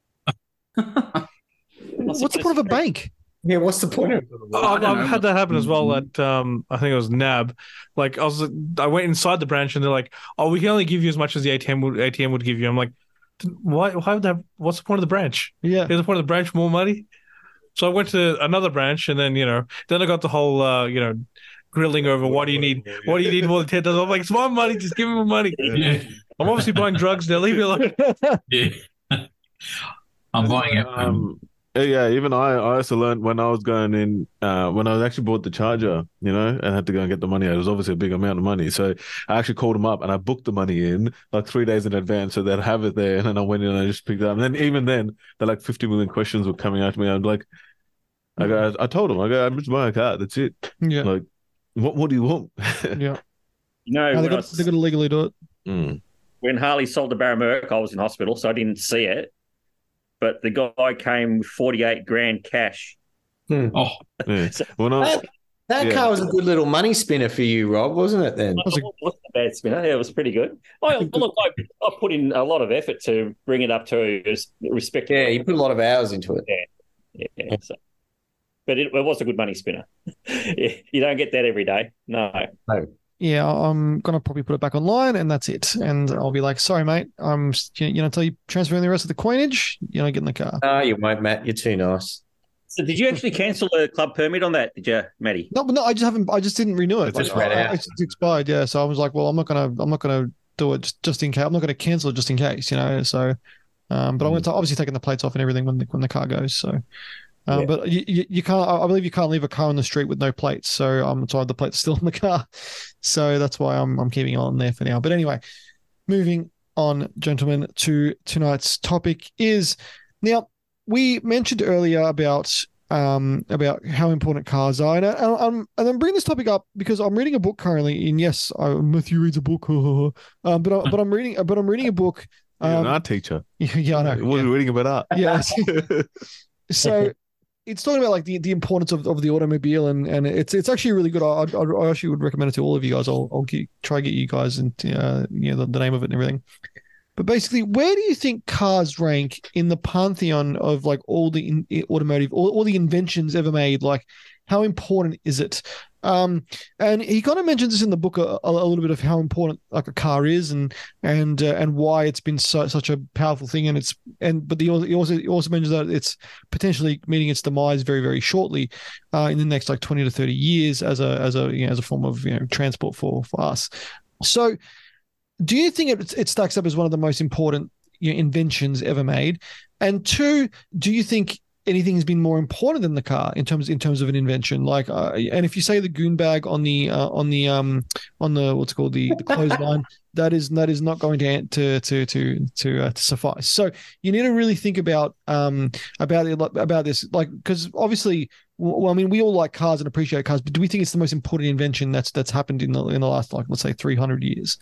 What's the point of a bank? Yeah, what's the point of it? I've had that happen as well at I think it was NAB. Like I went inside the branch and they're like, "Oh, we can only give you as much as the ATM would give you." I'm like, "Why would that? What's the point of the branch? Yeah, is the point of the branch more money?" So I went to another branch, and then then I got the whole grilling over what do you need more than $10. I'm like, it's my money, just give me my money. Yeah. I'm obviously buying drugs now. Leave me alone. Yeah. I'm buying it. Yeah, even I also learned when I was going in, when I actually bought the charger, and had to go and get the money out. It was obviously a big amount of money. So I actually called them up and I booked the money in like 3 days in advance so they'd have it there. And then I went in and I just picked it up. And then even then, they're like 50 million questions were coming at me. I'm like, I told them, I'm just buying a car. That's it. Yeah. Like, what do you want? Yeah. No, they're going to legally do it. Mm. When Harley sold the Baramerc, I was in hospital, so I didn't see it. But the guy came with 48 grand cash. Oh, yeah. That car was a good little money spinner for you, Rob, wasn't it? Then It wasn't a bad spinner. Yeah, it was pretty good. I put in a lot of effort to bring it up to respectable. Yeah, you put a lot of hours into it. Yeah. So. But it was a good money spinner. You don't get that every day. No. Yeah, I'm gonna probably put it back online, and that's it. And I'll be like, "Sorry, mate. Until you transferring the rest of the coinage, you're not getting the car." No, you won't, Matt. You're too nice. So, did you actually cancel the club permit on that? Did you, Matty? No, I just haven't. I just didn't renew it. It just ran out. It's expired. Yeah, so I was like, "Well, I'm not gonna do it just in case. I'm not gonna cancel it just in case." So, but I'm going to obviously taking the plates off and everything when the car goes. So. But you can't. I believe you can't leave a car on the street with no plates. So I'm sorry, the plate's still in the car. So that's why I'm keeping it on there for now. But anyway, moving on, gentlemen, to tonight's topic is now we mentioned earlier about how important cars are, and I'm bringing this topic up because I'm reading a book currently. And yes, Matthew reads a book. But I'm reading a book. You're an art teacher. Yeah, I know. What are you reading about art? Yeah. So. It's talking about like the importance of the automobile, and it's actually really good. I actually would recommend it to all of you guys. I'll try to get you guys into the name of it and everything. But basically, where do you think cars rank in the pantheon of like all the automotive, all the inventions ever made? Like, how important is it? And he kind of mentions this in the book a little bit of how important like a car is and why it's been such a powerful thing. But he also mentions that it's potentially meeting its demise very, very shortly in the next like 20 to 30 years as a form of transport for us. So, do you think it stacks up as one of the most important inventions ever made? And two, do you think anything has been more important than the car in terms of an invention? Like, and if you say the goon bag on the what's it called, the clothesline, that is not going to suffice. So you need to really think about this, like, because obviously, well, I mean, we all like cars and appreciate cars, but do we think it's the most important invention that's happened in the last, like, let's say 300 years?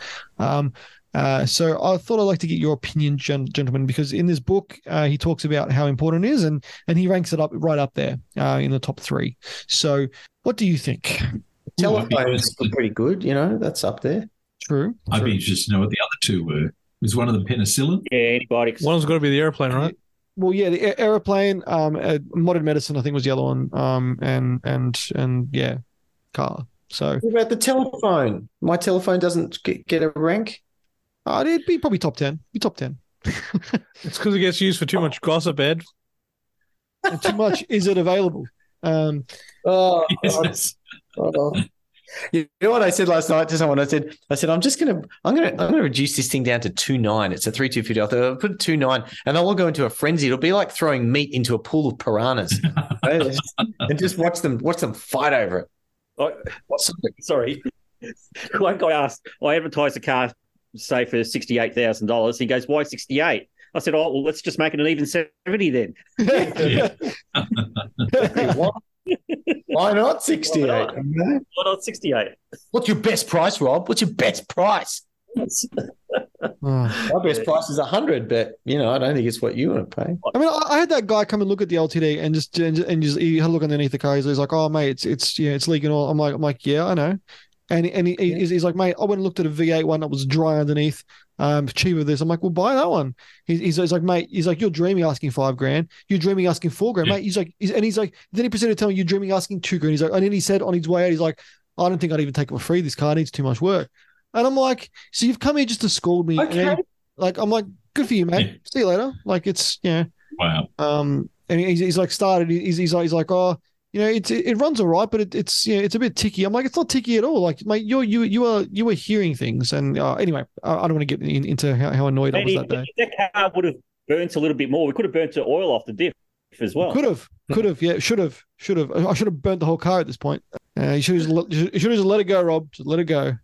So I thought I'd like to get your opinion, gentlemen, because in this book, he talks about how important it is, and he ranks it up right up there in the top 3. So what do you think? Telephones are pretty good, that's up there. True. I'd be interested to know what the other 2 were. Was one of them penicillin? Yeah, antibiotics. One of them's got to be the airplane, right? Well, yeah, the airplane, modern medicine, I think, was the other one, and yeah, car. So what about the telephone? My telephone doesn't get a rank. It'd be probably top 10. Be top 10. It's because it gets used for too much gossip, Ed. And too much. Is it available? You know what I said last night to someone? I said I'm gonna reduce this thing down to 2.9. It's a 3,250. I thought I'll put 2.9, and I'll all go into a frenzy. It'll be like throwing meat into a pool of piranhas, and just watch them fight over it. Sorry, one guy asked. I advertised a car, say, for $68,000. He goes, "Why 68?" I said, "Oh, well, let's just make it an even 70 then." Why not 68? Why not 68? What's your best price, Rob? What's your best price? My best price is 100, but I don't think it's what you want to pay. I mean, I had that guy come and look at the LTD and just he had a look underneath the car. He's like, "Oh, mate, it's leaking all." I'm like, "Yeah, I know." And he's like, "Mate, I went and looked at a V8 one that was dry underneath, cheaper this." I'm like, "Well, buy that one." He's like, "Mate," he's like, "You're dreaming asking $5,000. You're dreaming asking $4,000, mate." He's like, then he proceeded to tell me, "You're dreaming asking $2,000." He's like, and then he said on his way out, he's like, "I don't think I'd even take it for free. This car needs too much work." And I'm like, "So you've come here just to scold me?" Okay. And like, I'm like, "Good for you, mate. See you later." Like, it's Wow. And he's like started. He's like, "Oh, it runs all right, but it's a bit ticky." I'm like, "It's not ticky at all. Like, mate, you were hearing things." And anyway, I don't want to get into how annoyed I was that day. If that car would have burnt a little bit more, we could have burnt the oil off the diff. as well. Could have, yeah, should have. I should have burnt the whole car at this point. You should have just let it go, Rob. Just let it go.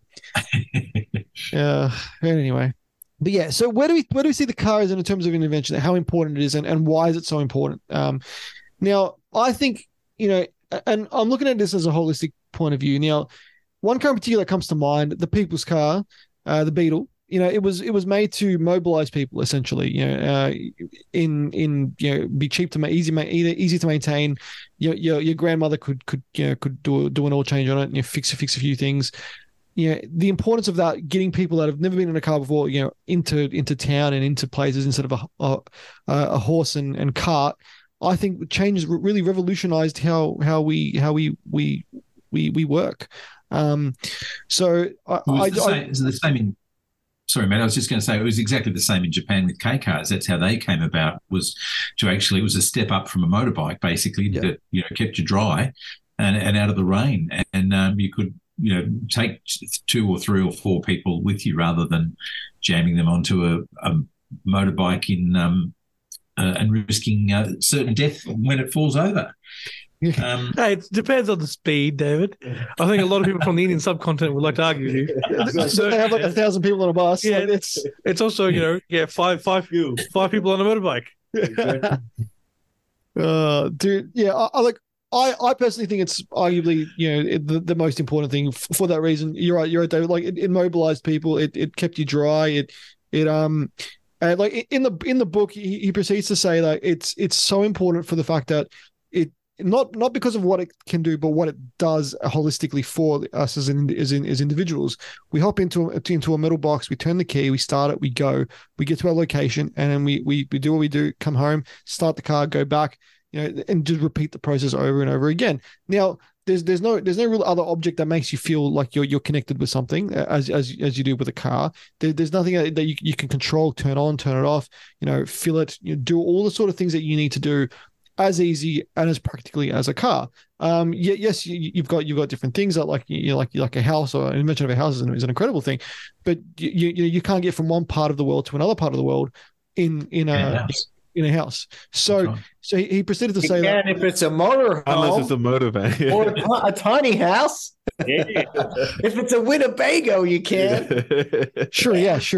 Anyway, but yeah. So where do we see the car as in terms of an invention? How important it is, and why is it so important? Now, I think and I'm looking at this as a holistic point of view. Now, one car in particular that comes to mind, the People's Car, the Beetle. It was made to mobilize people essentially. Be cheap to easy to maintain. Your grandmother could do an oil change on it and fix a few things. The importance of that, getting people that have never been in a car before, into town and into places instead of a horse and cart. I think change really revolutionized how we work. Sorry, Matt, I was just going to say it was exactly the same in Japan with K cars. That's how they came about, it was a step up from a motorbike, basically, that kept you dry and out of the rain. And you could, take 2 or 3 or 4 people with you rather than jamming them onto a motorbike and risking certain death when it falls over. Hey, it depends on the speed, David. I think a lot of people from the Indian subcontinent would like to argue with you. So they have like 1,000 people on a bus. Yeah, it's also five people on a motorbike. Dude, yeah, I personally think it's arguably the most important thing for that reason. You're right, David. Like it mobilized people. It kept you dry. Like in the book, he proceeds to say that it's so important for the fact that it. Not because of what it can do, but what it does holistically for us as individuals. We hop into a metal box, we turn the key, we start it, we go, we get to our location, and then we do what we do, come home, start the car, go back, and just repeat the process over and over again. Now, there's no real other object that makes you feel like you're connected with something as you do with a car. There's nothing that you can control, turn on, turn it off, fill it, do all the sort of things that you need to do as easy and as practically as a car. Yes, you've got different things that like a house, or an invention of a house is an incredible thing, but you can't get from one part of the world to another part of the world in a house. So he proceeded to say that if it's a motor home, unless it's a motor van, or a tiny house. Yeah. If it's a Winnebago, you can. Sure.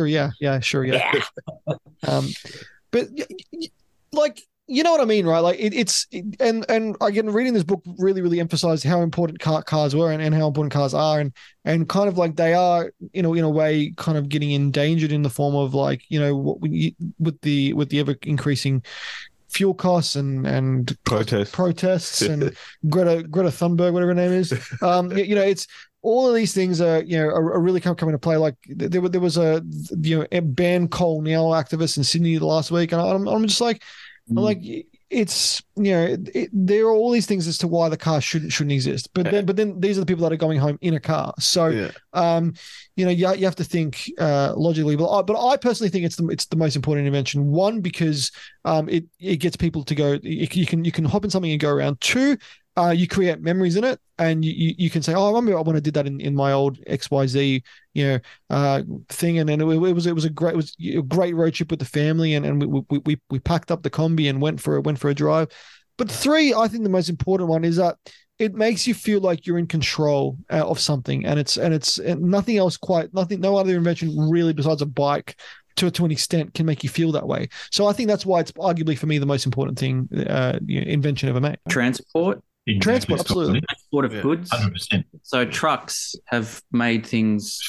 But like. You know what I mean, right? Like and again, reading this book really emphasized how important cars were and how important cars are, and kind of like they are, in a way, kind of getting endangered in the form of like, with the ever increasing fuel costs and protests and Greta Thunberg, whatever her name is. It's all of these things are really coming into play. Like there was a ban coal now activist in Sydney last week, and I'm just like. Like it's there are all these things as to why the car shouldn't exist, but then these are the people that are going home in a car. So you have to think logically. But I personally think it's the most important invention. One, because it gets people to go. You can hop in something and go around. Two, you create memories in it, and you can say, "Oh, I remember when I did that in my old XYZ, thing." And then it was a great road trip with the family, and we packed up the combi and went for a drive. But three, I think the most important one is that it makes you feel like you're in control of something, and it's nothing else no other invention really besides a bike to an extent can make you feel that way. So I think that's why it's arguably for me the most important thing invention ever made. Transport, absolutely. Transport of goods. 100%. So trucks have made things,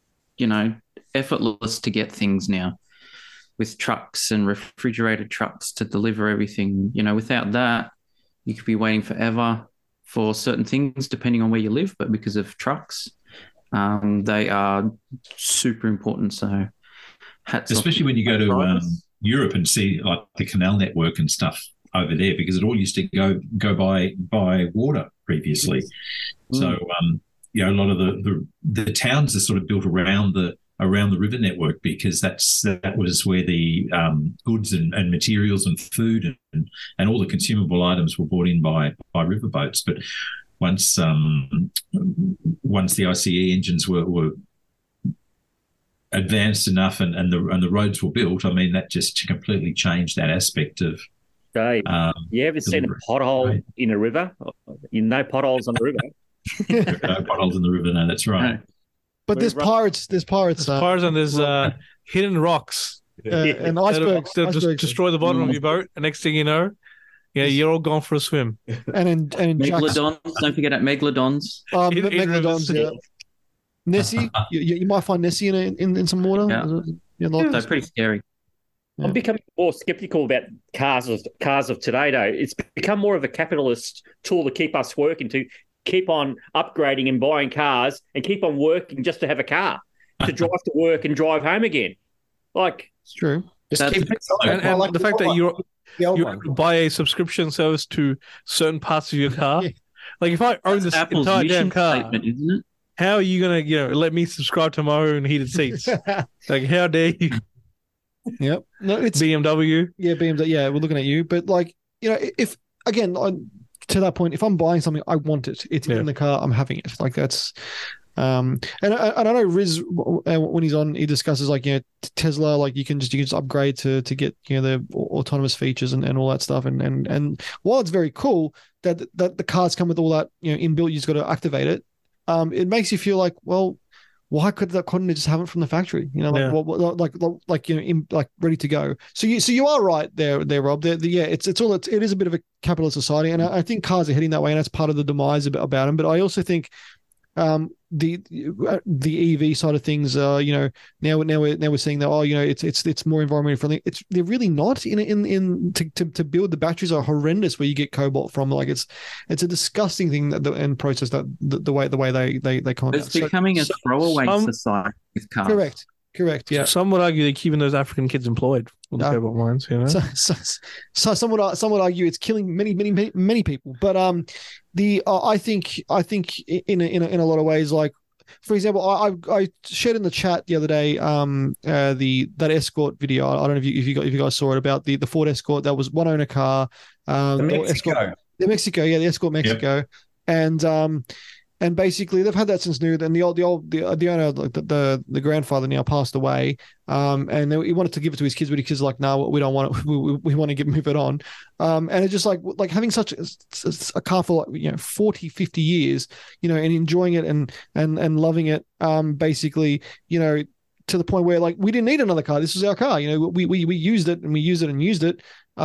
effortless to get things now, with trucks and refrigerated trucks to deliver everything. Without that, you could be waiting forever for certain things, depending on where you live. But because of trucks, they are super important. So, especially when you go to Europe and see like the canal network and stuff over there, because it all used to go by water previously. So a lot of the towns are sort of built around the river network, because that was where the goods and materials and food and all the consumable items were brought in by river boats. But once the ICE engines were advanced enough and the roads were built, I mean, that just completely changed that aspect of Dave, you ever seen a delivery. pothole Right. in a river? You know potholes on the river. No potholes in the river. No, that's right. But there's pirates. There's pirates. There's pirates and there's hidden rocks and icebergs. that'll just icebergs. destroy the bottom of your boat. And next thing you know, you're all gone for a swim. And in Megalodons. Don't forget about megalodons. Megalodons. Yeah. Nessie. You might find Nessie in some water. Yeah. They're pretty scary. I'm becoming more skeptical about cars of today, though. It's become more of a capitalist tool to keep us working, to keep on upgrading and buying cars and keep on working just to have a car, to drive to work and drive home again. Like, it's true. And the fact that you buy a subscription service to certain parts of your car. Like, if I own this Apple's entire mission damn car, statement, isn't it? how are you gonna, let me subscribe to my own heated seats? Like, how dare you? Yep. No, it's BMW. Yeah, BMW. Yeah, we're looking at you. But like, if again, to that point, if I'm buying something, I want it. It's in the car. I'm having it. Like that's. And I know Riz, when he's on, he discusses like Tesla, like you can just upgrade to get the autonomous features and all that stuff. And while it's very cool that the cars come with all that inbuilt, you just got to activate it. It makes you feel like, well, why couldn't they just have it from the factory? Like ready to go. So you are right there, Rob. It is a bit of a capitalist society, and I think cars are heading that way, and that's part of the demise about them. But I also think the EV side of things, now we're seeing that it's more environmentally friendly. They're really not to build. The batteries are horrendous where you get cobalt from. Like it's a disgusting thing that the end process, that the way they come. It's becoming a throwaway society with cars. Correct. Yeah. Some would argue they're keeping those African kids employed with the cobalt mines. So some would argue it's killing many people. But I think in a lot of ways, like for example, I shared in the chat the other day that Escort video. I don't know if you guys saw it, about the Ford Escort. That was one owner car. The Mexico. The Escort Mexico, yep. And basically, they've had that since new. And the owner, the grandfather, now passed away. And he wanted to give it to his kids, but his kids were like, "No, we don't want it. We want to move it on." And it's just like having such a car for 40, 50 years, and enjoying it and loving it. Basically, to the point where like we didn't need another car. This was our car. We used it and we used it and used it.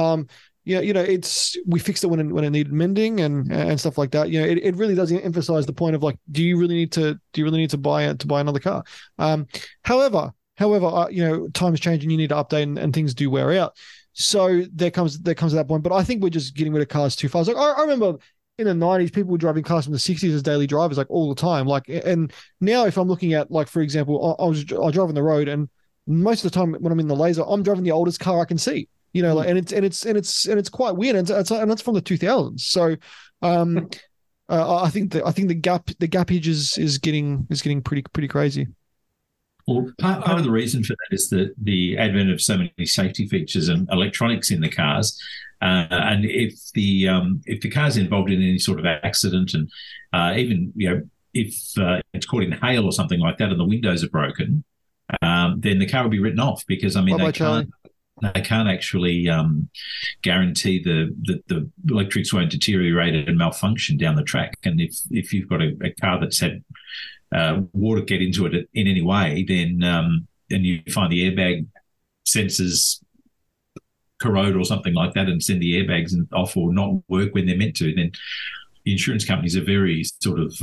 We fixed it when it needed mending and stuff like that. It really does emphasize the point of like, do you really need to buy another car? However, times change and you need to update and things do wear out. So there comes that point. But I think we're just getting rid of cars too fast. Like I remember in the 90s, people were driving cars from the 60s as daily drivers, like all the time. Like, and now if I'm looking at, like, for example, I drive on the road, and most of the time when I'm in the laser, I'm driving the oldest car I can see. And it's quite weird, and that's from the 2000s. So, I think the gapage is getting pretty crazy. Well, part of the reason for that is the advent of so many safety features and electronics in the cars, and if the car's involved in any sort of accident, and even if it's caught in hail or something like that, and the windows are broken, then the car will be written off, because they can't actually guarantee that the electrics won't deteriorate and malfunction down the track. And if you've got a car that's had water get into it in any way, then and you find the airbag sensors corrode or something like that and send the airbags off or not work when they're meant to, then the insurance companies are very sort of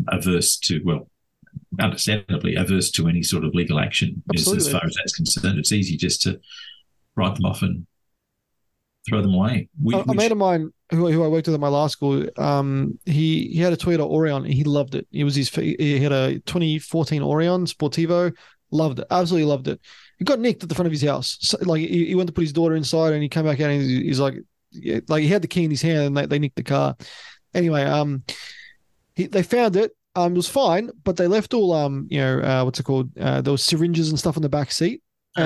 understandably averse to any sort of legal action. As far as that's concerned. It's easy just to write them off and throw them away. A mate of mine who I worked with at my last school, he had a Toyota Orion and he loved it. He had a 2014 Orion Sportivo, loved it, absolutely loved it. He got nicked at the front of his house. So, like he went to put his daughter inside and he came back out and he's like he had the key in his hand and they nicked the car. Anyway, they found it. It was fine, but they left all what's it called? Those syringes and stuff in the back seat.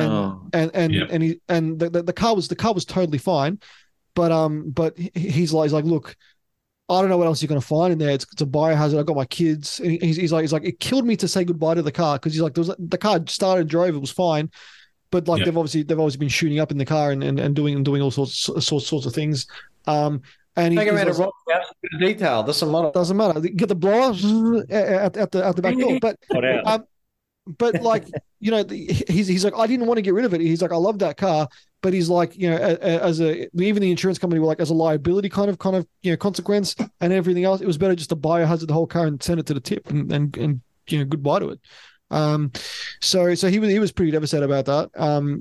The car was totally fine, but he's like, look, I don't know what else you're going to find in there. It's a biohazard. I got my kids. And he's like, it killed me to say goodbye to the car, because he's like, the car started, drove, it was fine, but like Yeah. they've obviously been shooting up in the car and doing all sorts of things. And Take him he's out of also- detail. Doesn't matter. doesn't matter. Get the blower at the back door, but Got out. but like he's like, I didn't want to get rid of it. He's like, I love that car, but he's like, as even the insurance company were like, as a liability kind of consequence and everything else, it was better just to biohazard the whole car and send it to the tip and goodbye to it. So he was pretty devastated about that.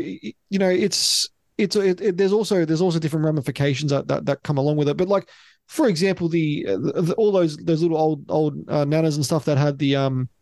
There's also different ramifications that come along with it. But like, for example, all those little old nanas and stuff that had the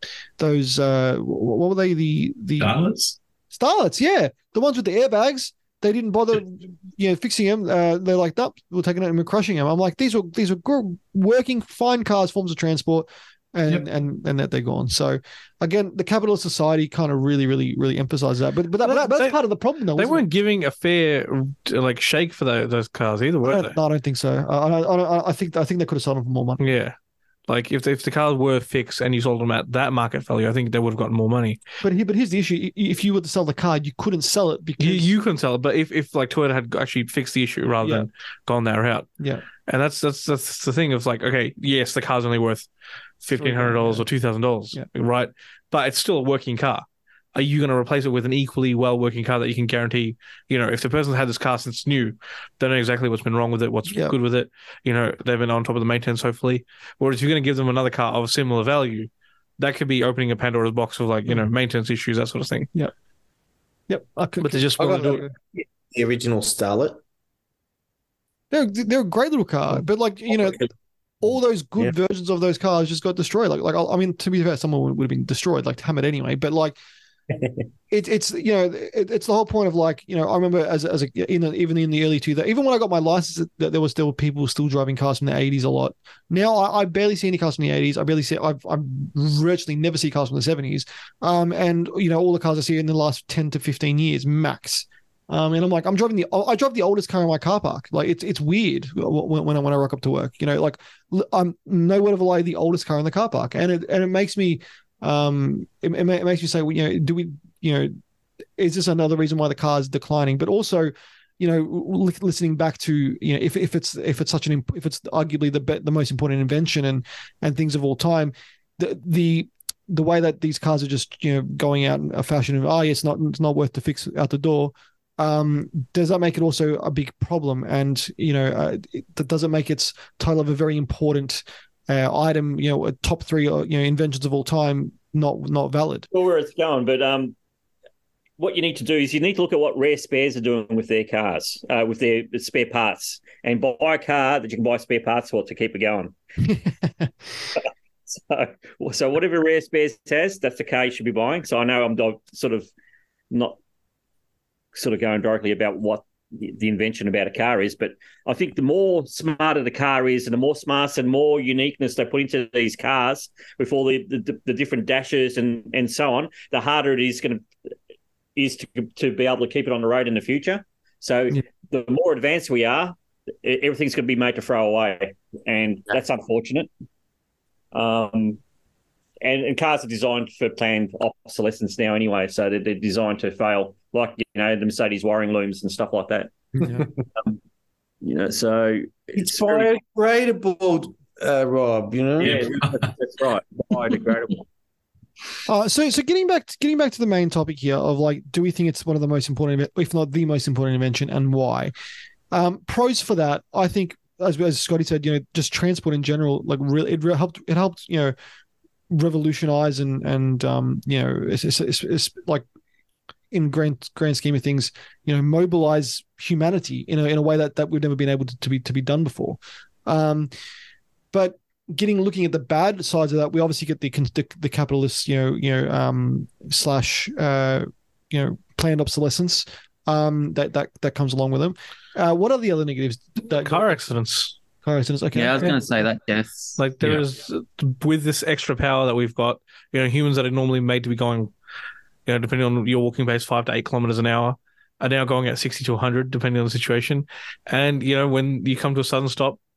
what were they, the Starlets, yeah, the ones with the airbags. They didn't bother fixing them. They're like, nope, we're taking it and we're crushing them. I'm like, these were good, working fine cars, forms of transport. And that they're gone. So again, the capitalist society kind of really emphasizes that. But that's part of the problem, though. They weren't giving a fair shake for those cars either, were they? No, I don't think so. I think they could have sold them for more money. Yeah, like if the cars were fixed and you sold them at that market value, I think they would have gotten more money. But here's the issue: if you were to sell the car, you couldn't sell it because you couldn't sell it. But if like Toyota had actually fixed the issue rather than gone that route, yeah. And that's the thing of like, okay, yes, the car's only worth $1,500 or $2,000, right? But it's still a working car. Are you going to replace it with an equally well working car that you can guarantee? If the person's had this car since new, they know exactly what's been wrong with it, what's good with it. They've been on top of the maintenance, hopefully. Whereas if you're going to give them another car of a similar value, that could be opening a Pandora's box of maintenance issues, that sort of thing. Yep. But they're just willing to do it. The original Starlet. They're a great little car, but all those good versions of those cars just got destroyed. Like I mean, to be fair, someone would have been destroyed, like Hammett anyway. But like, it's the whole point of like, I remember even in the early 2000s, even when I got my license, there were still people still driving cars from the 80s a lot. Now I barely see any cars from the 80s. I virtually never see cars from the 70s. And all the cars I see in the last 10 to 15 years max. And I'm like, I drive the oldest car in my car park. Like it's weird when I rock up to work. I'm nowhere to lie the oldest car in the car park, and it makes me it makes me say, do we is this another reason why the car is declining? But also, listening back to if it's arguably the most important invention and things of all time, the way that these cars are just going out in a fashion of it's not worth to fix out the door. Does that make it also a big problem? And does it make its title of a very important item, a top 3 inventions of all time, not valid? Well, where it's going, but what you need to do is you need to look at what Rare Spares are doing with their cars, with their spare parts, and buy a car that you can buy spare parts for to keep it going. So whatever Rare Spares has, that's the car you should be buying. So I know I'm not going directly about what the invention about a car is, but I think the more smarter the car is and the more smarts and more uniqueness they put into these cars with all the different dashes and so on, the harder it is to be able to keep it on the road in the future. So the more advanced we are, everything's going to be made to throw away, and that's unfortunate. And cars are designed for planned obsolescence now anyway, so they're designed to fail, like the Mercedes wiring looms and stuff like that. So it's biodegradable, Rob. Yeah, that's right, biodegradable. So getting back to the main topic here of like, do we think it's one of the most important, if not the most important invention, and why? Pros for that, I think, as Scotty said, just transport in general, like really, it helped, revolutionize and it's like in grand scheme of things, mobilize humanity in a way that we've never been able to be done before. But looking at the bad sides of that, we obviously get the capitalist, slash, planned obsolescence that comes along with them. What are the other negatives? Car accidents. Okay. Yeah, I was going to say that, yes. Like there is, with this extra power that we've got, humans that are normally made to be going, depending on your walking pace, 5 to 8 kilometers an hour, are now going at 60 to 100, depending on the situation. And, when you come to a sudden stop,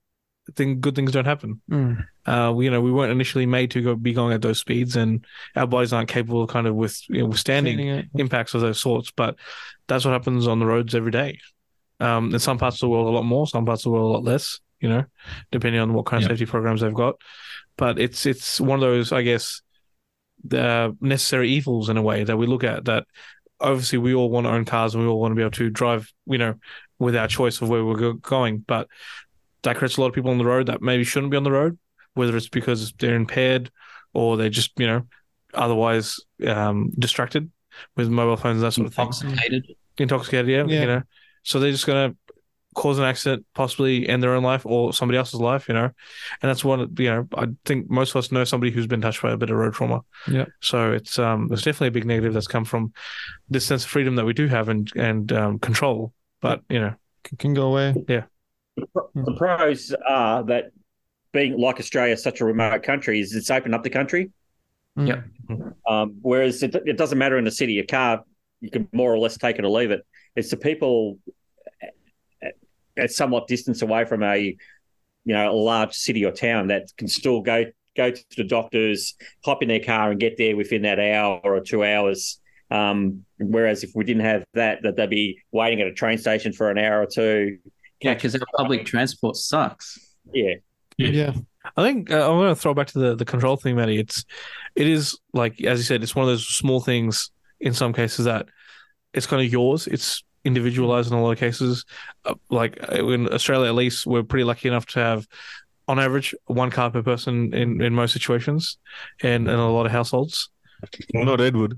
good things don't happen. Mm. We weren't initially made to be going at those speeds, and our bodies aren't capable of kind of withstanding Standing it. impacts of those sorts. But that's what happens on the roads every day. In some parts of the world, a lot more. Some parts of the world, a lot less. Depending on what kind of safety programs they've got. But it's one of those, I guess, the necessary evils in a way that we look at. That obviously we all want to own cars and we all want to be able to drive, with our choice of where we're going. But that creates a lot of people on the road that maybe shouldn't be on the road, whether it's because they're impaired or they're just, otherwise distracted with mobile phones and that sort of thing. Intoxicated, yeah. So they're just going to cause an accident, possibly end their own life or somebody else's life, and that's one, I think most of us know somebody who's been touched by a bit of road trauma. Yeah. So it's definitely a big negative that's come from this sense of freedom that we do have and control, but, can go away. Yeah. The pros are that being like Australia, such a remote country, is it's opened up the country. Yep. Whereas it doesn't matter in the city. A car, you can more or less take it or leave it. It's the people at somewhat distance away from a large city or town that can still go to the doctors, hop in their car and get there within that hour or 2 hours. Whereas if we didn't have that they'd be waiting at a train station for an hour or two. Yeah, because our public transport sucks. Yeah. Yeah. I think I'm going to throw back to the control thing, Matty. It is like, as you said, it's one of those small things in some cases that it's kind of yours. It's individualized in a lot of cases. Like in Australia, at least, we're pretty lucky enough to have, on average, one car per person in most situations and in a lot of households. Not Edward.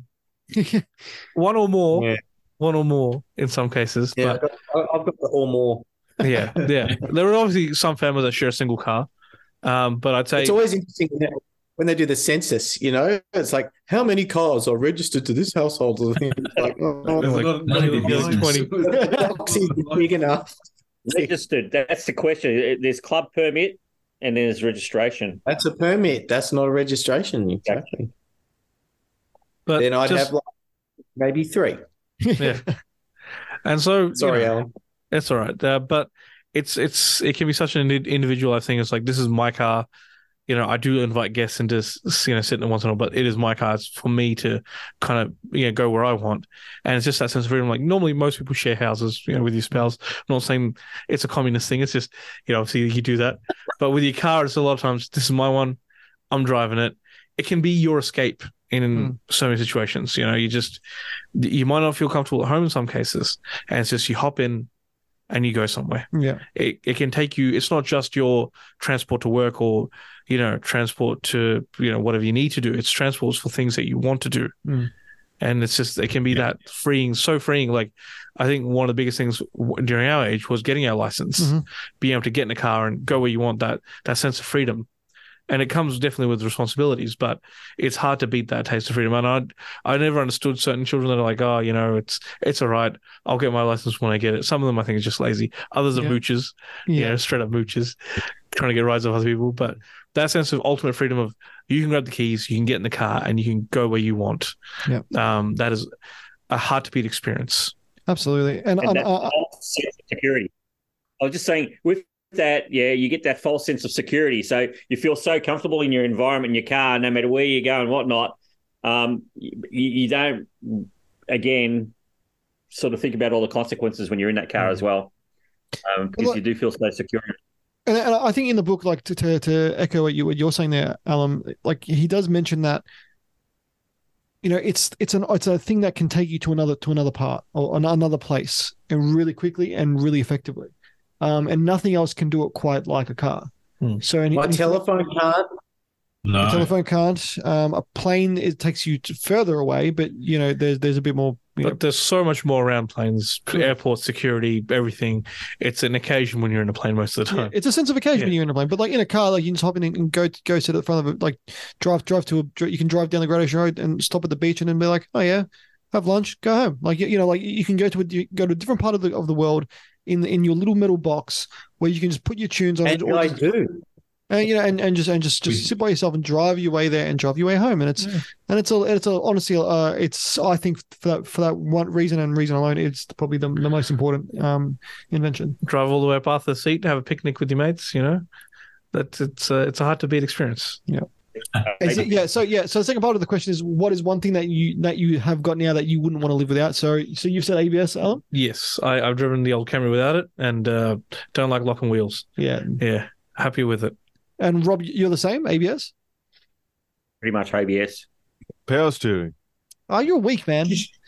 One or more. Yeah. One or more in some cases. Yeah, But I've got the or more. yeah. There are obviously some families that share a single car. But I'd say It's always interesting when they do the census, it's like, how many cars are registered to this household? Like, None of your business. 20. box is big enough. Registered. That's the question. There's club permit and then there's registration. That's a permit. That's not a registration. Exactly. But then I'd have maybe 3. Yeah. And so, Sorry, Alan. It's all right. But it can be such an individualized thing. It's like, this is my car. I do invite guests into, sit in once in a while, but it is my car. It's for me to kind of, go where I want. And it's just that sense of freedom. Like, normally most people share houses, with your spouse. I'm not saying it's a communist thing. It's just, obviously you do that. But with your car, it's a lot of times, this is my one. I'm driving it. It can be your escape in so many situations. You might not feel comfortable at home in some cases. And it's just, you hop in and you go somewhere. Yeah. It can take you, it's not just your transport to work or, transport to, whatever you need to do. It's transports for things that you want to do. And it's just, it can be that freeing, so freeing. Like, I think one of the biggest things during our age was getting our license, being able to get in a car and go where you want, that sense of freedom. And it comes definitely with responsibilities, but it's hard to beat that taste of freedom. And I never understood certain children that are like, oh, it's all right. I'll get my license when I get it. Some of them I think are just lazy. Others are moochers, straight up moochers, trying to get rides off other people. But that sense of ultimate freedom of, you can grab the keys, you can get in the car, and you can go where you want. Yeah. That is a hard to beat experience. Absolutely. And security. I was just saying, with that, you get that false sense of security. So you feel so comfortable in your environment, in your car, no matter where you go and whatnot. You don't, again, sort of think about all the consequences when you're in that car as well, because you do feel so secure. And I think in the book, like to echo what you're saying there, Alan, like he does mention that, it's a thing that can take you to another part or another place, and really quickly and really effectively. And nothing else can do it quite like a car. So my telephone can't. No. A telephone can't. A plane, it takes you further away, but there's a bit more. But there's so much more around planes, airport security, everything. It's an occasion when you're in a plane most of the time. Yeah, it's a sense of occasion when you're in a plane, but like in a car, like you can just hop in and go sit at the front of it, like drive to you can drive down the Great Ocean Road and stop at the beach and then be like, oh yeah, have lunch, go home. Like like you can go to a different part of the world in your little metal box where you can just put your tunes on. And I do. And just sit by yourself and drive your way there and drive your way home, and it's honestly I think for that one reason and reason alone, it's probably the most important invention. Drive all the way up off the seat, have a picnic with your mates, it's a hard to beat experience. So the second part of the question is, what is one thing that you have got now that you wouldn't want to live without? So you've said ABS, Alan? Yes, I've driven the old Camry without it, and don't like locking wheels. Yeah, happy with it. And Rob, you're the same, ABS? Pretty much ABS. Power steering. Oh, you're weak, man.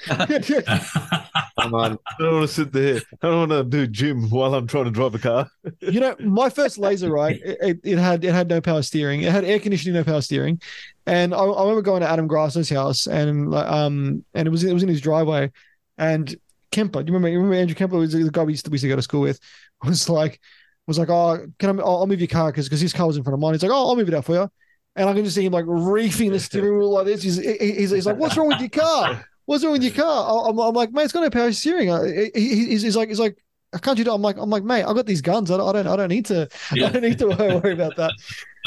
Come on. I don't want to sit there. I don't want to do gym while I'm trying to drive a car. My first Laser, right? It had no power steering. It had air conditioning, no power steering. And I remember going to Adam Grasso's house, and it was in his driveway. And Kemper, do you remember Andrew Kemper? Was the guy we used to go to school with. Was like, oh, I'll move your car because his car was in front of mine. He's like, oh, I'll move it out for you. And I can just see him like reefing the steering wheel like this. He's like, what's wrong with your car? What's wrong with your car? I'm like, mate, it's got no power steering. He's like, can't you do it? I'm like, mate, I've got these guns. I don't need to. Yeah. I don't need to worry about that.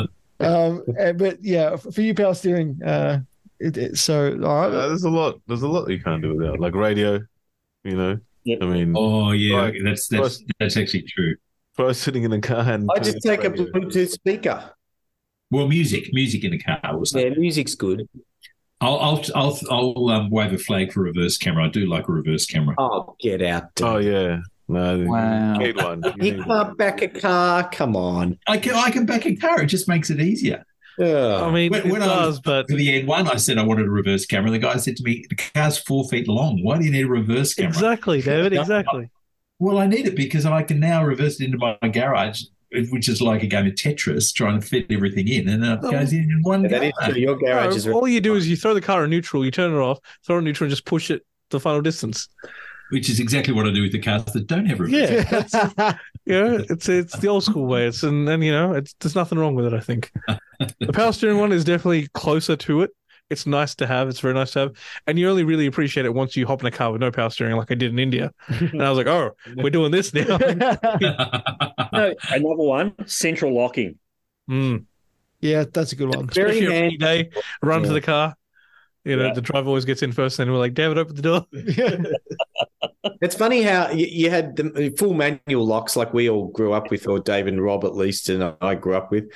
But yeah, for you, power steering. So all right. There's a lot you can't do without, like radio. Yep. I mean, oh yeah, that's actually true. Try sitting in a car and I just take a Bluetooth speaker. Well, music in the car was. Yeah, music's good. I'll wave a flag for reverse camera. I do like a reverse camera. Oh, get out! Oh yeah, no, wow. You need one. You can't back a car. Come on, I can back a car. It just makes it easier. Yeah. I mean, when I was for the N1, I said I wanted a reverse camera. The guy said to me, "The car's 4 feet long. Why do you need a reverse camera?" Exactly, David. Exactly. Well, I need it because I can now reverse it into my garage, which is like a game of Tetris, trying to fit everything in, and it goes in one go. That is true. Your garage is all you do is you throw the car in neutral, you turn it off, throw it in neutral, and just push it the final distance. Which is exactly what I do with the cars that don't have reverse. Yeah, it's the old school way. There's nothing wrong with it. I think the power steering one is definitely closer to it. It's nice to have. It's very nice to have. And you only really appreciate it once you hop in a car with no power steering like I did in India. And I was like, oh, we're doing this now. No, another one, central locking. Yeah, that's a good one. Especially a rainy day, run to the car. The driver always gets in first, and we're like, David, open the door. It's funny how you had the full manual locks like we all grew up with, or Dave and Rob at least, and I grew up with.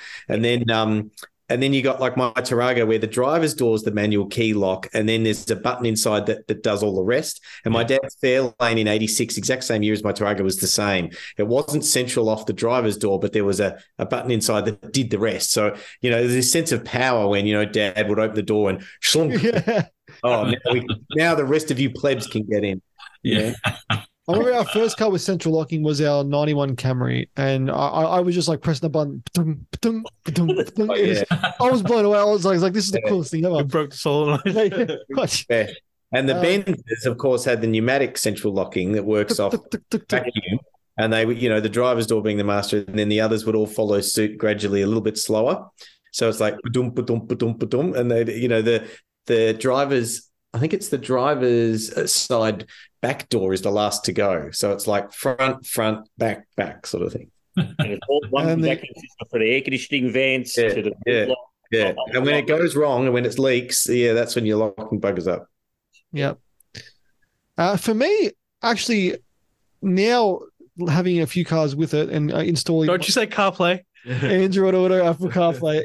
And then you got like my Tarago where the driver's door is the manual key lock, and then there's a button inside that does all the rest. And my dad's Fairlane in 86, exact same year as my Tarago, was the same. It wasn't central off the driver's door, but there was a button inside that did the rest. So, there's this sense of power when, Dad would open the door and shlunk. Yeah. Oh, now the rest of you plebs can get in. Yeah. I remember our first car with central locking was our 91 Camry, and I was just like pressing the button. Oh, yeah. I was blown away. I was like, this is the coolest thing ever. It broke the solenoid. Yeah. And the Benzes, of course, had the pneumatic central locking that works off vacuum. And they, the driver's door being the master, and then the others would all follow suit gradually, a little bit slower. So it's like ba-dum, ba-dum, ba-dum, ba-dum, and they, the driver's, I think it's the driver's side back door is the last to go. So it's like front, back sort of thing. And it's all one vacuum system for the air conditioning vents. Yeah. And when it goes wrong and when it leaks, that's when you're locking buggers up. Yeah. For me, actually, now having a few cars with it and installing. Don't you say CarPlay? Android Auto, Apple CarPlay.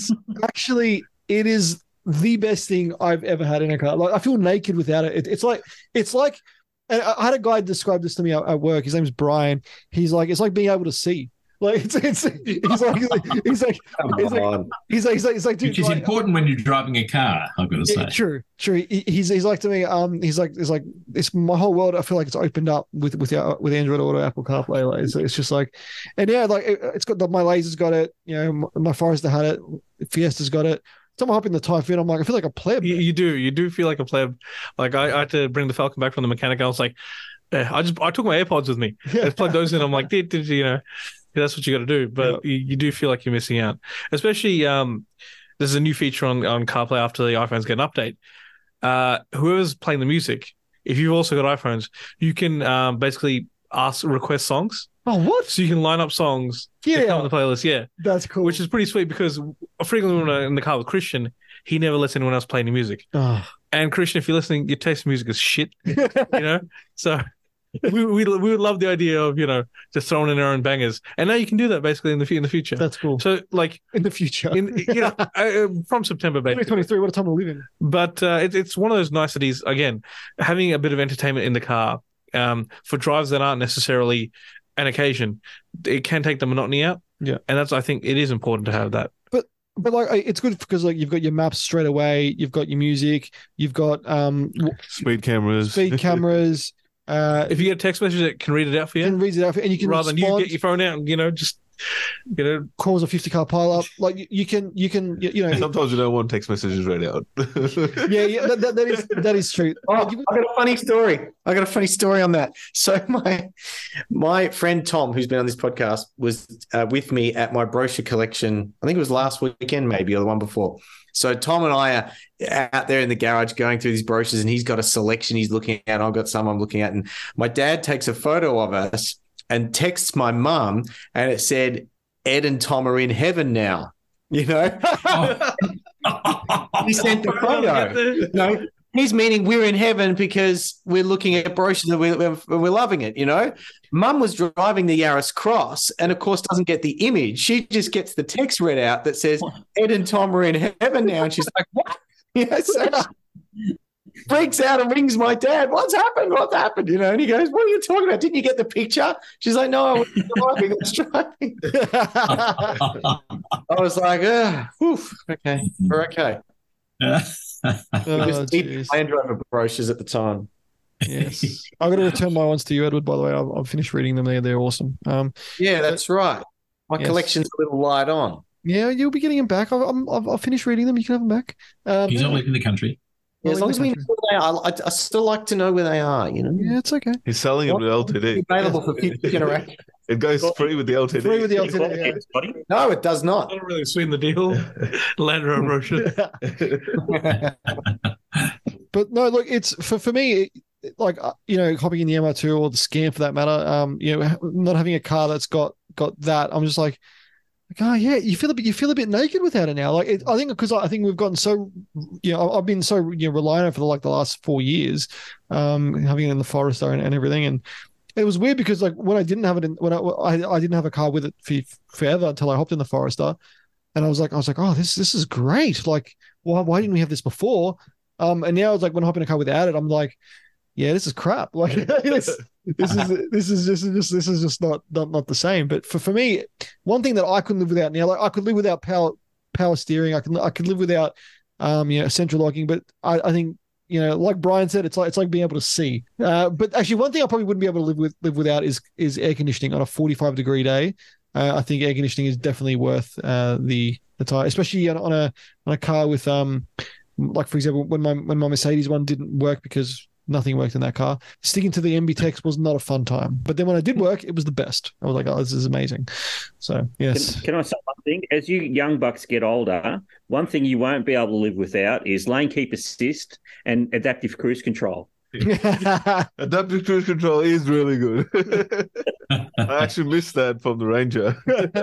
It is the best thing I've ever had in a car. Like, I feel naked without it. It's like, and I had a guy describe this to me at work. His name's Brian. He's like, it's like being able to see. Like he's like, dude, which is important when you're driving a car. I've got to say, true. He's like to me, he's like, it's my whole world. I feel like it's opened up with Android Auto, Apple CarPlay. Like, it's just like, and it's got my Laser's got it. My Forester had it. Fiesta's got it. Someone hop in the Typhoon, I'm like, I feel like a pleb. You do feel like a pleb. Like I had to bring the Falcon back from the mechanic. I was like, I took my AirPods with me. I plugged those in. I'm like, that's what you got to do. But you do feel like you're missing out. Especially, there's a new feature on CarPlay after the iPhones get an update. Whoever's playing the music, if you've also got iPhones, you can basically request songs. Oh, what? So you can line up songs to come on the playlist. Yeah. That's cool. Which is pretty sweet because frequently when I'm in the car with Christian, he never lets anyone else play any music. Oh. And Christian, if you're listening, your taste in music is shit. So we would love the idea of just throwing in our own bangers, and now you can do that basically in the future. That's cool. So like in the future, from September, basically. 2023. What a time to live in. But it's one of those niceties. Again, having a bit of entertainment in the car for drives that aren't necessarily an occasion, it can take the monotony out. Yeah, and I think it is important to have that. But like it's good because like you've got your maps straight away, you've got your music, you've got speed cameras. If you get a text message that can read it out for you, and you can rather than you get your phone out and just cause a 50 car pile up. Like you can Sometimes you don't want text messages read out. yeah, that is true. I got a funny story on that. So my friend Tom, who's been on this podcast, was with me at my brochure collection. I think it was last weekend, maybe, or the one before. So Tom and I are out there in the garage going through these brochures, and he's got a selection he's looking at. I've got some I'm looking at, and my dad takes a photo of us and texts my mum, and it said, "Ed and Tom are in heaven now." He sent the photo. He's meaning we're in heaven because we're looking at brochures and we're loving it. Mum was driving the Yaris Cross and, of course, doesn't get the image. She just gets the text read out that says, "Ed and Tom are in heaven now." And she's like, "What?" So she freaks out and rings my dad. What's happened? And he goes, "What are you talking about? Didn't you get the picture?" She's like, "No, I was driving. I was like, okay, we're okay. Land Rover brochures at the time. Yes. I'm going to return my ones to you, Edward, by the way. I've finished reading them. They're awesome. Yeah, that's right. My collection's a little light on. Yeah, you'll be getting them back. I've finished reading them. You can have them back. He's not leaving the country. Yeah, as long as we know where they are, I still like to know where they are. Yeah, it's okay. He's selling them with LTD. Available for future generations. It goes free with the LTD. Free with the LTD. Yeah. No, it does not. Not really sweeten the deal. Land Rover brochure. But no, look, it's for me. Like hopping in the MR2 or the Scam for that matter. Not having a car that's got that. I'm just like, oh yeah, you feel a bit naked without it now. Like I think we've gotten so, I've been so reliant on it for the last 4 years, having it in the Forester and everything, and it was weird because like when I didn't have it I didn't have a car with it for forever until I hopped in the Forester, and I was like, oh, this is great. Like, why didn't we have this before? And now it's like when I hop in a car without it, I'm like, yeah, this is crap. Like this is just not the same. But for me, one thing that I couldn't live without now, like I could live without power steering. I could live without central locking. But I think like Brian said, it's like being able to see. But actually, one thing I probably wouldn't be able to live without is air conditioning on a 45-degree day. I think air conditioning is definitely worth the time, especially on a car with like for example when my Mercedes one didn't work because nothing worked in that car. Sticking to the MB-Tex was not a fun time. But then when I did work, it was the best. I was like, oh, this is amazing. So, yes. Can I say one thing? As you young bucks get older, one thing you won't be able to live without is lane keep assist and adaptive cruise control. Adaptive cruise control is really good. I actually missed that from the Ranger.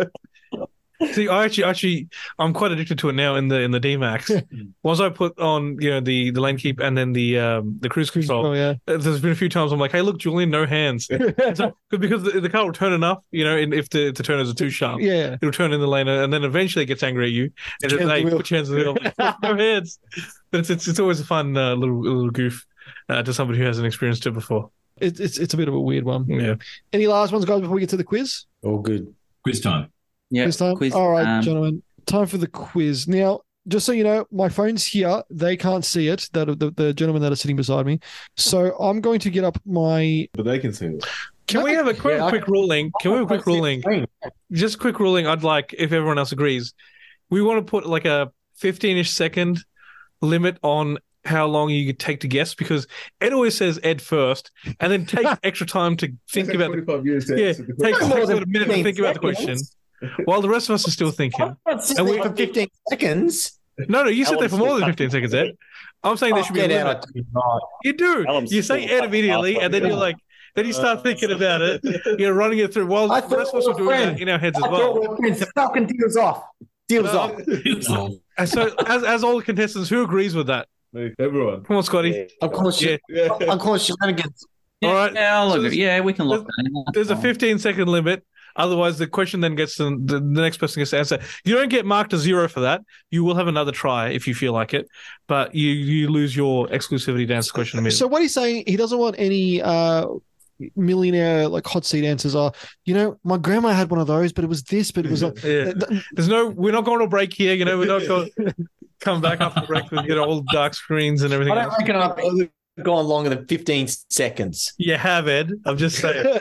See, I'm quite addicted to it now in the D-Max. Once I put on, the lane keep and then the cruise control, there's been a few times I'm like, hey, look, Julian, no hands. Because the car will turn enough, and if the turners are too sharp, it'll turn in the lane, and then eventually it gets angry at you. And it's hey, put your hands in the wheel. No hands. But it's always a fun little goof to somebody who hasn't experienced it before. It's a bit of a weird one. Yeah. Any last ones, guys, before we get to the quiz? All good. Quiz time. Yeah, quiz time. All right, gentlemen, time for the quiz. Now, just so you know, my phone's here. They can't see it. The gentlemen that are sitting beside me. So I'm going to get up my. But they can see it. Can we have a quick ruling? Just a quick ruling. I'd like, if everyone else agrees, we want to put like a 15-ish second limit on how long you could take to guess, because Ed always says Ed first and then takes extra time to think about the question. Yeah, takes a minute to think about the question. While the rest of us are still thinking. And we for 15 seconds. No, you sit there for more than 15 seconds, Ed. I'm saying there should be a limit. You do. You say Ed immediately, and then you're like, then you start thinking about it. You're running it through while the rest of us are doing that in our heads as well. The Falcon deals off. Deals off. And so, as all the contestants, who agrees with that? Everyone. Come on, Scotty. Of course, of course, shenanigans. All right. Yeah, I'll So agree. Yeah, we can lock that in. That's There's a fine. 15-second limit. Otherwise, the question then gets the next person gets to answer. You don't get marked a 0 for that. You will have another try if you feel like it, but you lose your exclusivity to answer the question immediately. So what he's saying, he doesn't want any millionaire like hot seat answers. Are my grandma had one of those, but it was this, but it was like Yeah. We're not going to break here. We're not going to come back after the break with all dark screens and everything I don't else. reckon I've gone longer than 15 seconds. You have, Ed. I'm just saying.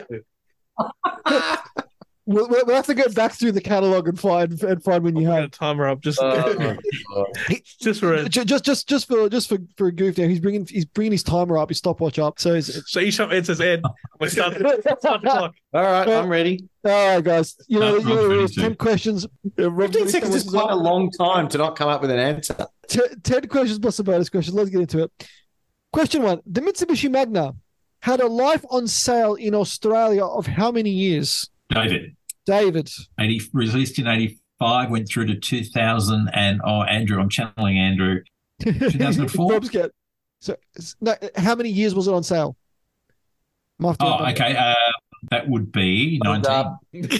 We'll have to go back through the catalog and find when you have timer up. Just just for a, just for a goof. Now he's bringing his timer up, his stopwatch up. So each time Ed says Ed, we start the clock. All right, I'm ready. All right, guys. I'm the ready rules. too. 10 questions. 15 seconds is quite a long time to not come up with an answer. 10 questions plus a bonus question. Let's get into it. Question 1. The Mitsubishi Magna had a life on sale in Australia of how many years? David. Released in 85, went through to 2000, and Andrew, I'm channeling Andrew. 2004. Rob's get. So, no, how many years was it on sale? Okay. That would be 19.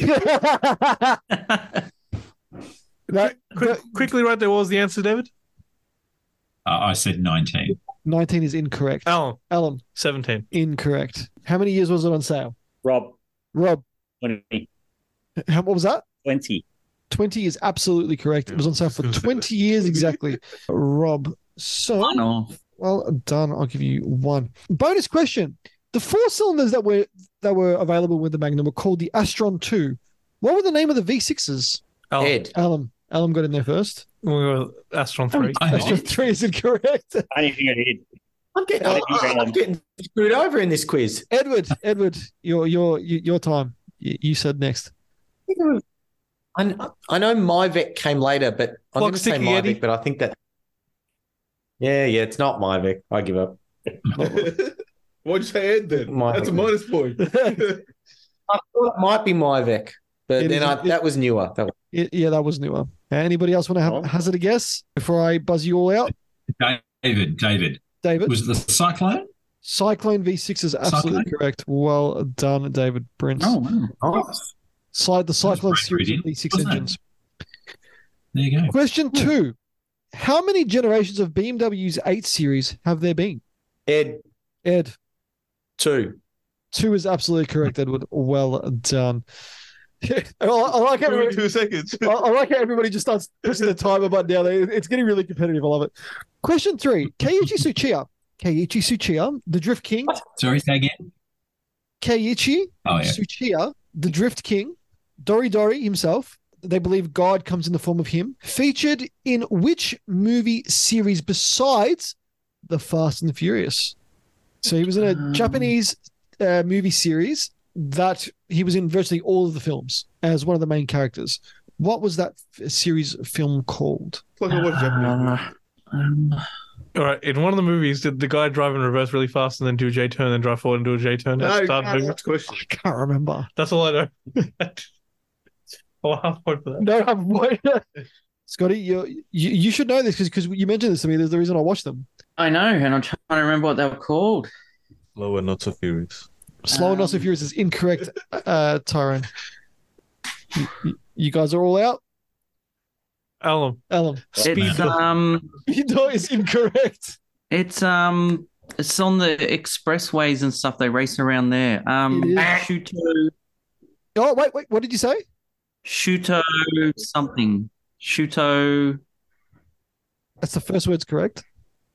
Quickly, right there. What was the answer, David? I said 19. 19 is incorrect. Alan. 17. Incorrect. How many years was it on sale? Rob. 20. What was that? 20. 20 is absolutely correct. It was on sale for 20 years exactly. Rob. So, well done. I'll give you 1. Bonus question. The 4 cylinders that were available with the Magnum were called the Astron 2. What were the name of the V6s? Ed. Alan got in there first. Astron 3. Astron 3 is incorrect. Anything ahead. I'm getting screwed over in this quiz. Edward, your time. You said next. I know Myvec came later, but I'm going to say Sticky Myvec, Eddie. but I think that. Yeah, it's not Myvec. I give up. What'd you say, Ed, then? Myvec. That's a minus point. I thought it might be Myvec, but that was newer. That was newer. Anybody else want to hazard a guess before I buzz you all out? David. Was it the Cyclone? Cyclone V6 is absolutely correct. Well done, David Prince. Oh, wow. The Cyclone series of V6 engines. There you go. Question 2. How many generations of BMW's 8 Series have there been? Ed. 2. 2 is absolutely correct, Edward. Well done. I like how 2 seconds. I like how everybody just starts pushing the timer button down. It's getting really competitive. I love it. Question 3. Keiichi Tsuchiya, the Drift King. Sorry, say again. Keiichi Tsuchiya, the Drift King, Doridori himself, they believe God comes in the form of him, featured in which movie series besides The Fast and the Furious? So he was in a Japanese movie series that he was in virtually all of the films as one of the main characters. What was that series film called? Like I watched Japanese. All right. In one of the movies, did the guy drive in reverse really fast and then do a J turn, then drive forward and do a J turn? I can't remember. That's all I know. Oh, half point for that. No, half point. Scotty, you should know this because you mentioned this to me. There's the reason I watched them. I know, and I'm trying to remember what they were called. Slow and Not So Furious. Slow and Not So Furious is incorrect, Tyrone. You guys are all out? Alum. Speed is incorrect. It's on the expressways and stuff. They race around there. Shuto. Oh, wait. What did you say? Shuto something. Shuto. That's the first word's correct.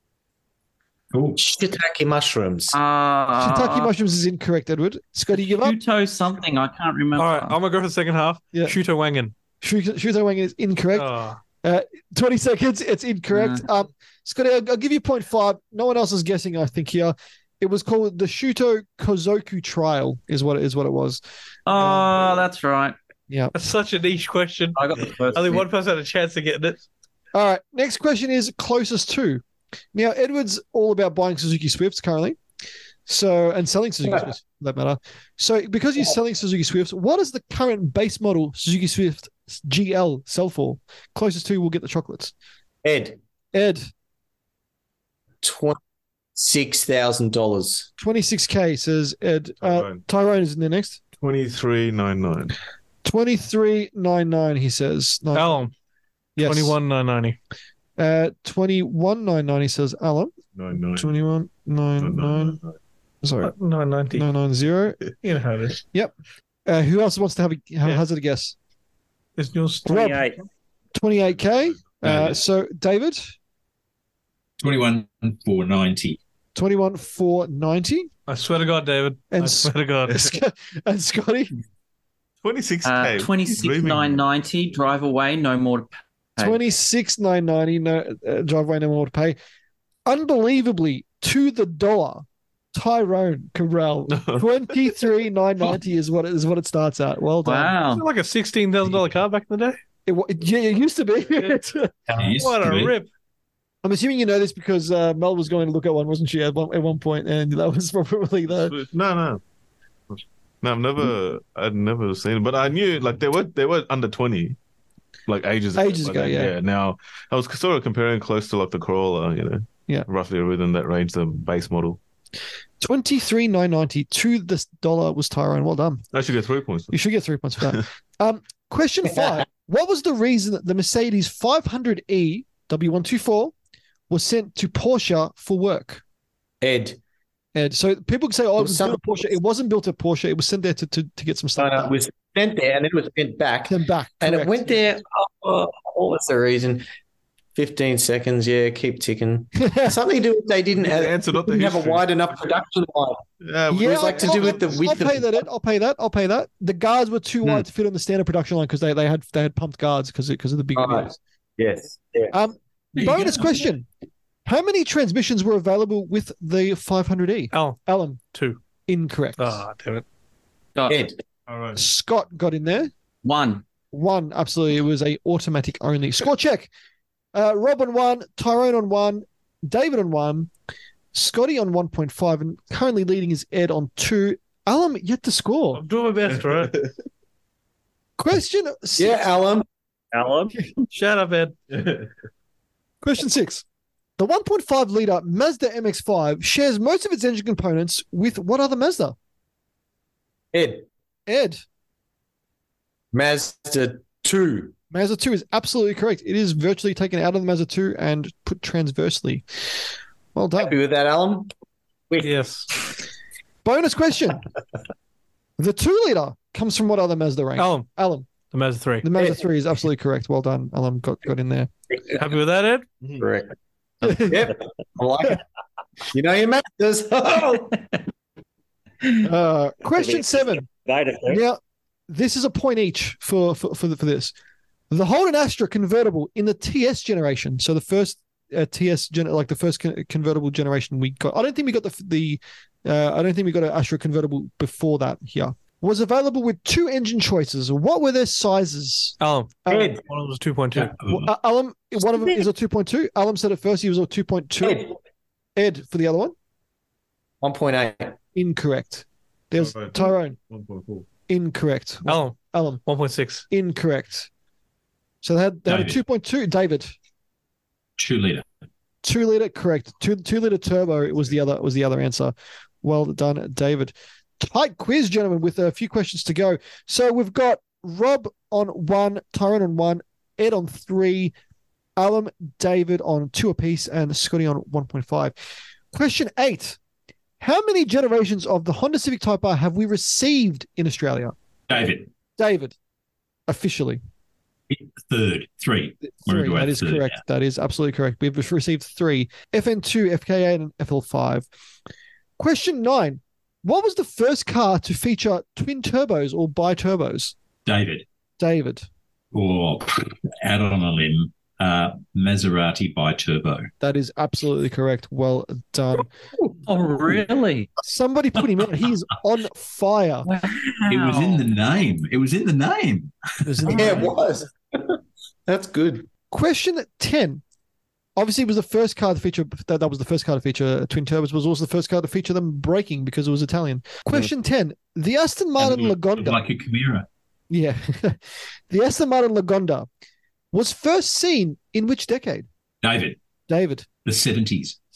Cool. Shiitake mushrooms. Shiitake mushrooms is incorrect, Edward. Scotty, you give up? Shuto something. I can't remember. All right. I'm going to go for the second half. Yeah. Shuto Wangen. Shuto Wangen is incorrect. Oh. 20 seconds. It's incorrect. Scotty, I'll give you 0.5. No one else is guessing, I think, here. It was called the Shuto Kozoku Trial is what it was. Oh, that's right. Yeah. That's such a niche question. I got the first Only bit. one person had a chance of getting it. All right. Next question is closest to. Now, Edward's all about buying Suzuki Swifts currently. And selling Suzuki Swifts for that matter. So because he's selling Suzuki Swifts, what does the current base model Suzuki Swift GL sell for? Closest to will get the chocolates. Ed. 27. $26,000. 26K, says Ed. Tyrone. Tyrone is in there next. 23.99. 23,999, he says. Alum, Yes. 21,990. 21,990, says Alan. 99. 21,999. Sorry. 990. 990. You know how it is. Yep. Who else wants to have a hazard a guess? It's yours. 28. 28K. So David, 21,490. 21,490. I swear to God, David. And I swear to God. And Scotty, 26K. 26,990. Drive away, no more to pay. 26,990. No drive away, no more to pay. Unbelievably, to the dollar, Tyrone Cabral, 23,990 is what it starts at. Well done. Wow. Is it like a $16,000 car back in the day? It used to be. What a rip. I'm assuming you know this because Mel was going to look at one, wasn't she, at one point, and that was probably the. No, I'd never seen it, but I knew like they were under 20, like ages ago. Yeah. Now I was sort of comparing close to like the Corolla, Yeah, roughly within that range, the base model. 23,990 to this dollar was Tyrone. Well done. I should get 3 points. You should get 3 points for that. Question 5. What was the reason that the Mercedes 500e W124 was sent to Porsche for work? Ed. So people say, "Oh, it was built at Porsche." It wasn't built at Porsche. It was sent there to get some stuff. No, it was sent there and it was sent back. Sent back, and correct. it went there. What was the reason? 15 seconds. Yeah, keep ticking. Something to do with they didn't have a wide enough production line. Yeah, it was like to do with the width. I'll pay that. The guards were too wide to fit on the standard production line because they had pumped guards because of the big wheels. Yes. Bonus question. How many transmissions were available with the 500e? Alan. 2. Incorrect. Ah, damn it. Ed. All right. Scott got in there. 1. 1, absolutely. It was a automatic only. Score check. Rob on 1, Tyrone on 1, David on 1, Scotty on 1.5, and currently leading is Ed on 2. Alan yet to score. I'm doing my best, right? Question 6. Yeah, Alan. Shut up, Ed. Question 6. The 1.5 litre Mazda MX-5 shares most of its engine components with what other Mazda? Ed. Mazda 2. Mazda 2 is absolutely correct. It is virtually taken out of the Mazda 2 and put transversely. Well done. Happy with that, Alan? Yes. Bonus question. The 2 litre comes from what other Mazda range? Alan. The Mazda 3. The Mazda 3 is absolutely correct. Well done. Alan got in there. Happy with that, Ed? Correct. Yep. I like it. You know your Mazdas. Question 7. Now, this is a point each for this. The Holden Astra convertible in the TS generation, so the first the first convertible generation we got. I don't think we got I don't think we got an Astra convertible before that here. Was available with 2 engine choices. What were their sizes? One of them was 2.2. Alan, one of them is a 2.2. Alan said at first he was a 2.2. Ed for the other one? 1.8. Incorrect. There's Tyrone. 1.4. Incorrect. Alan. 1.6. Incorrect. So they had a 2.2. David. 2 litre. 2 litre, correct. 2 litre turbo was the other answer. Well done, David. Tight quiz, gentlemen, with a few questions to go. So we've got Rob on 1, Tyrone on 1, Ed on 3, Alan, David on 2 apiece, and Scotty on 1.5. Question 8. How many generations of the Honda Civic Type R have we received in Australia? David. Officially. 3rd. 3. That is correct. Yeah. That is absolutely correct. We've received 3. FN2, FK8, and FL5. Question 9. What was the first car to feature twin turbos or bi-turbos? David. Or out on a limb, Maserati bi-turbo. That is absolutely correct. Well done. Oh, really? Somebody put him out. He's on fire. Wow. It was in the name. It was. That's good. Question 10. Obviously, it was the first car to feature that was the first car to feature twin turbos. Was also the first car to feature them braking because it was Italian. Question 10: the Aston Martin Lagonda, like a Chimera. Yeah, the Aston Martin Lagonda was first seen in which decade? David. The 70s.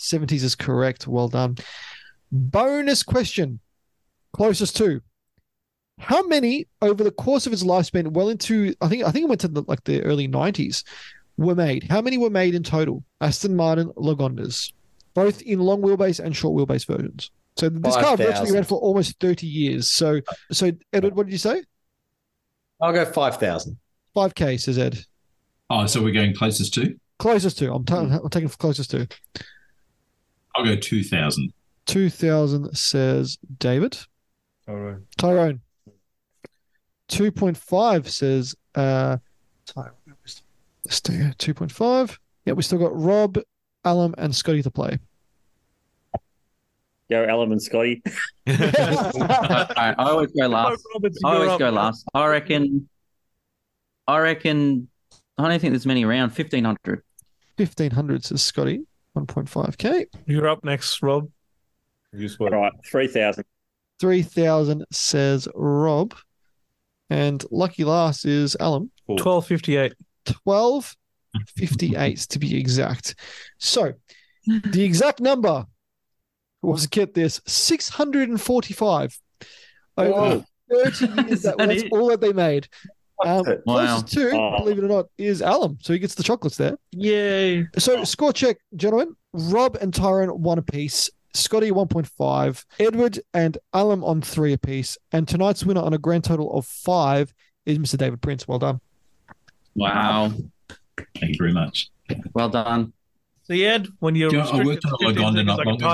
70s is correct. Well done. Bonus question. Closest to. How many over the course of its lifespan, well into, I think it went to the early 90s, were made? How many were made in total? Aston Martin Lagondas, both in long wheelbase and short wheelbase versions. So this car virtually ran for almost 30 years. So Edward, what did you say? I'll go 5,000. 5K, says Ed. Oh, so we're going closest to? Closest to. I'm taking closest to. I'll go 2,000. 2,000, says David. Tyrone. 2.5, says Tyrone. Let's do 2.5. Yeah, we still got Rob, Alum, and Scotty to play. Go Alum and Scotty. I always go last. I reckon. I don't think there's many around. 1,500. 1,500, says Scotty. 1.5K. You're up next, Rob. All right, 3,000. 3,000, says Rob. And lucky last is Alum. 12.58. 12.58 to be exact. So the exact number was, get this, 645 over 30 years. That's all that they made. Closest to, believe it or not, is Alum. So he gets the chocolates there. Yay. So score check, gentlemen. Rob and Tyrone 1 apiece. Scotty 1.5. Edward and Alum on 3 apiece. And tonight's winner on a grand total of 5 is Mr. David Prince. Well done. Wow. Thank you very much. Well done. See, Ed, when you're I worked on a Lagonda not long ago.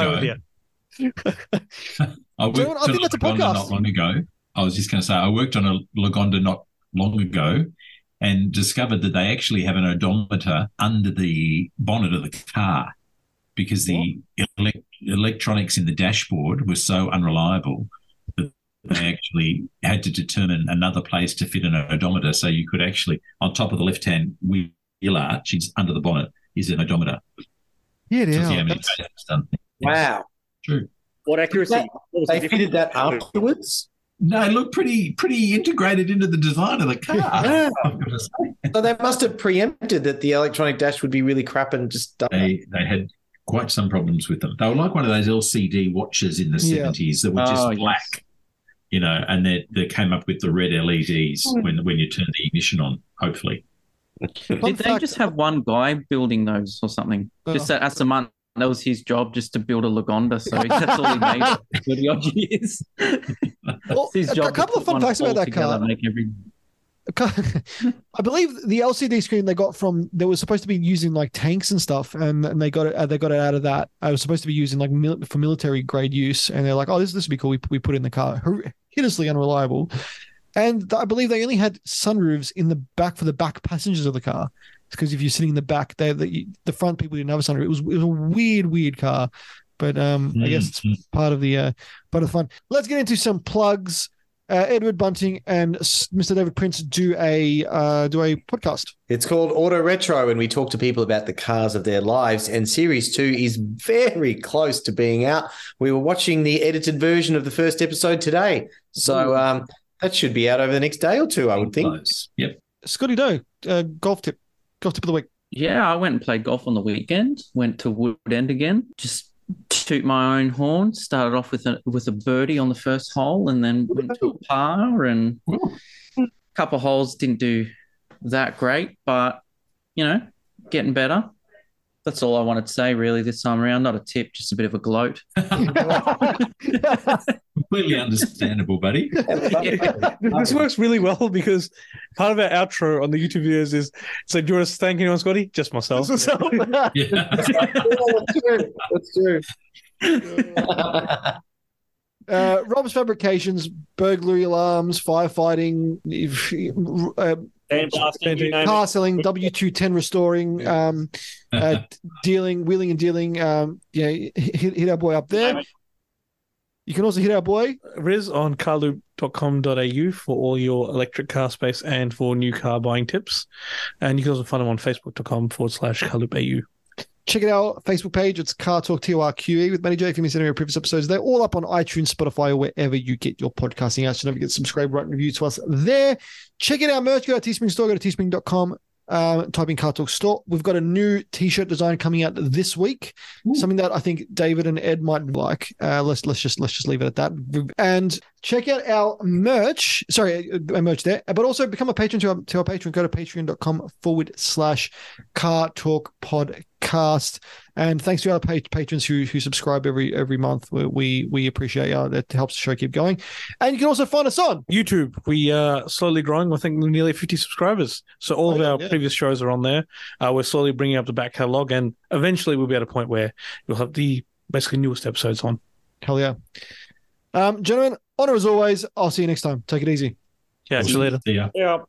I worked on a Lagonda not long ago. I was just going to say, I worked on a Lagonda not long ago and discovered that they actually have an odometer under the bonnet of the car because the electronics in the dashboard were so unreliable that they actually had to determine another place to fit an odometer. So you could actually, on top of the left-hand wheel arch, under the bonnet, is an odometer. Yeah, Wow. True. What accuracy? They fitted that afterwards? No, it looked pretty integrated into the design of the car. Yeah. So they must have preempted that the electronic dash would be really crap and just done They had quite some problems with them. They were like one of those LCD watches in the 70s that were just black, and they came up with the red LEDs when you turned the ignition on, hopefully. Did they just have one guy building those or something? Just at Aston Martin, that was his job, just to build a Lagonda. So that's all he made for the odd years. Well, a couple of fun facts about that car. I believe the LCD screen they got from, they were supposed to be using like tanks and stuff, and they got it out of that. I was supposed to be using like for military grade use, and they're like, oh, this would be cool. We put it in the car. Hideously unreliable. And I believe they only had sunroofs in the back for the back passengers of the car, because if you're sitting in the back, the front people didn't have a sunroof. It was a weird car, but I guess it's part of the fun. Let's get into some plugs. Edward Bunting and Mr. David Prince do a podcast. It's called Auto Retro, and we talk to people about the cars of their lives. And Series 2 is very close to being out. We were watching the edited version of the first episode today, so that should be out over the next day or two, I would think. Yep. Scotty Doe, golf tip of the week. Yeah, I went and played golf on the weekend. Went to Wood End again. Just toot my own horn. Started off with a birdie on the first hole, and then went to a par. And a couple of holes didn't do that great, but getting better. That's all I wanted to say really this time around. Not a tip, just a bit of a gloat. Completely understandable, buddy. This works really well because part of our outro on the YouTube videos is, so do you want to thank anyone, Scotty? Just myself. That's true. Rob's Fabrications, burglary alarms, firefighting, car selling, W210 restoring, wheeling and dealing. Hit our boy up there. You can also hit our boy Riz on carloop.com.au for all your electric car space and for new car buying tips. And you can also find him on facebook.com/carloopau. Check out our Facebook page. It's Car Talk TORQE with Matty J. If you missed any of our previous episodes, they're all up on iTunes, Spotify, or wherever you get your podcasting out. So don't forget to subscribe, write, and review to us there. Check out our merch. Go to Teespring store. Go to teespring.com. Type in Car Talk Store. We've got a new T-shirt design coming out this week. Something that I think David and Ed might like. Let's just leave it at that. And check out our merch. Sorry, our merch there. But also become a patron to our Patreon. Go to patreon.com/Car Talk Podcast. And thanks to our patrons who subscribe every month. We appreciate you. That helps the show keep going. And you can also find us on YouTube. We are slowly growing. I think nearly 50 subscribers. So all of our previous shows are on there. We're slowly bringing up the back catalogue, and eventually we'll be at a point where you'll have the basically newest episodes on. Hell yeah. Gentlemen, honor as always. I'll see you next time. Take it easy. Yeah, see you later. See ya. Yeah.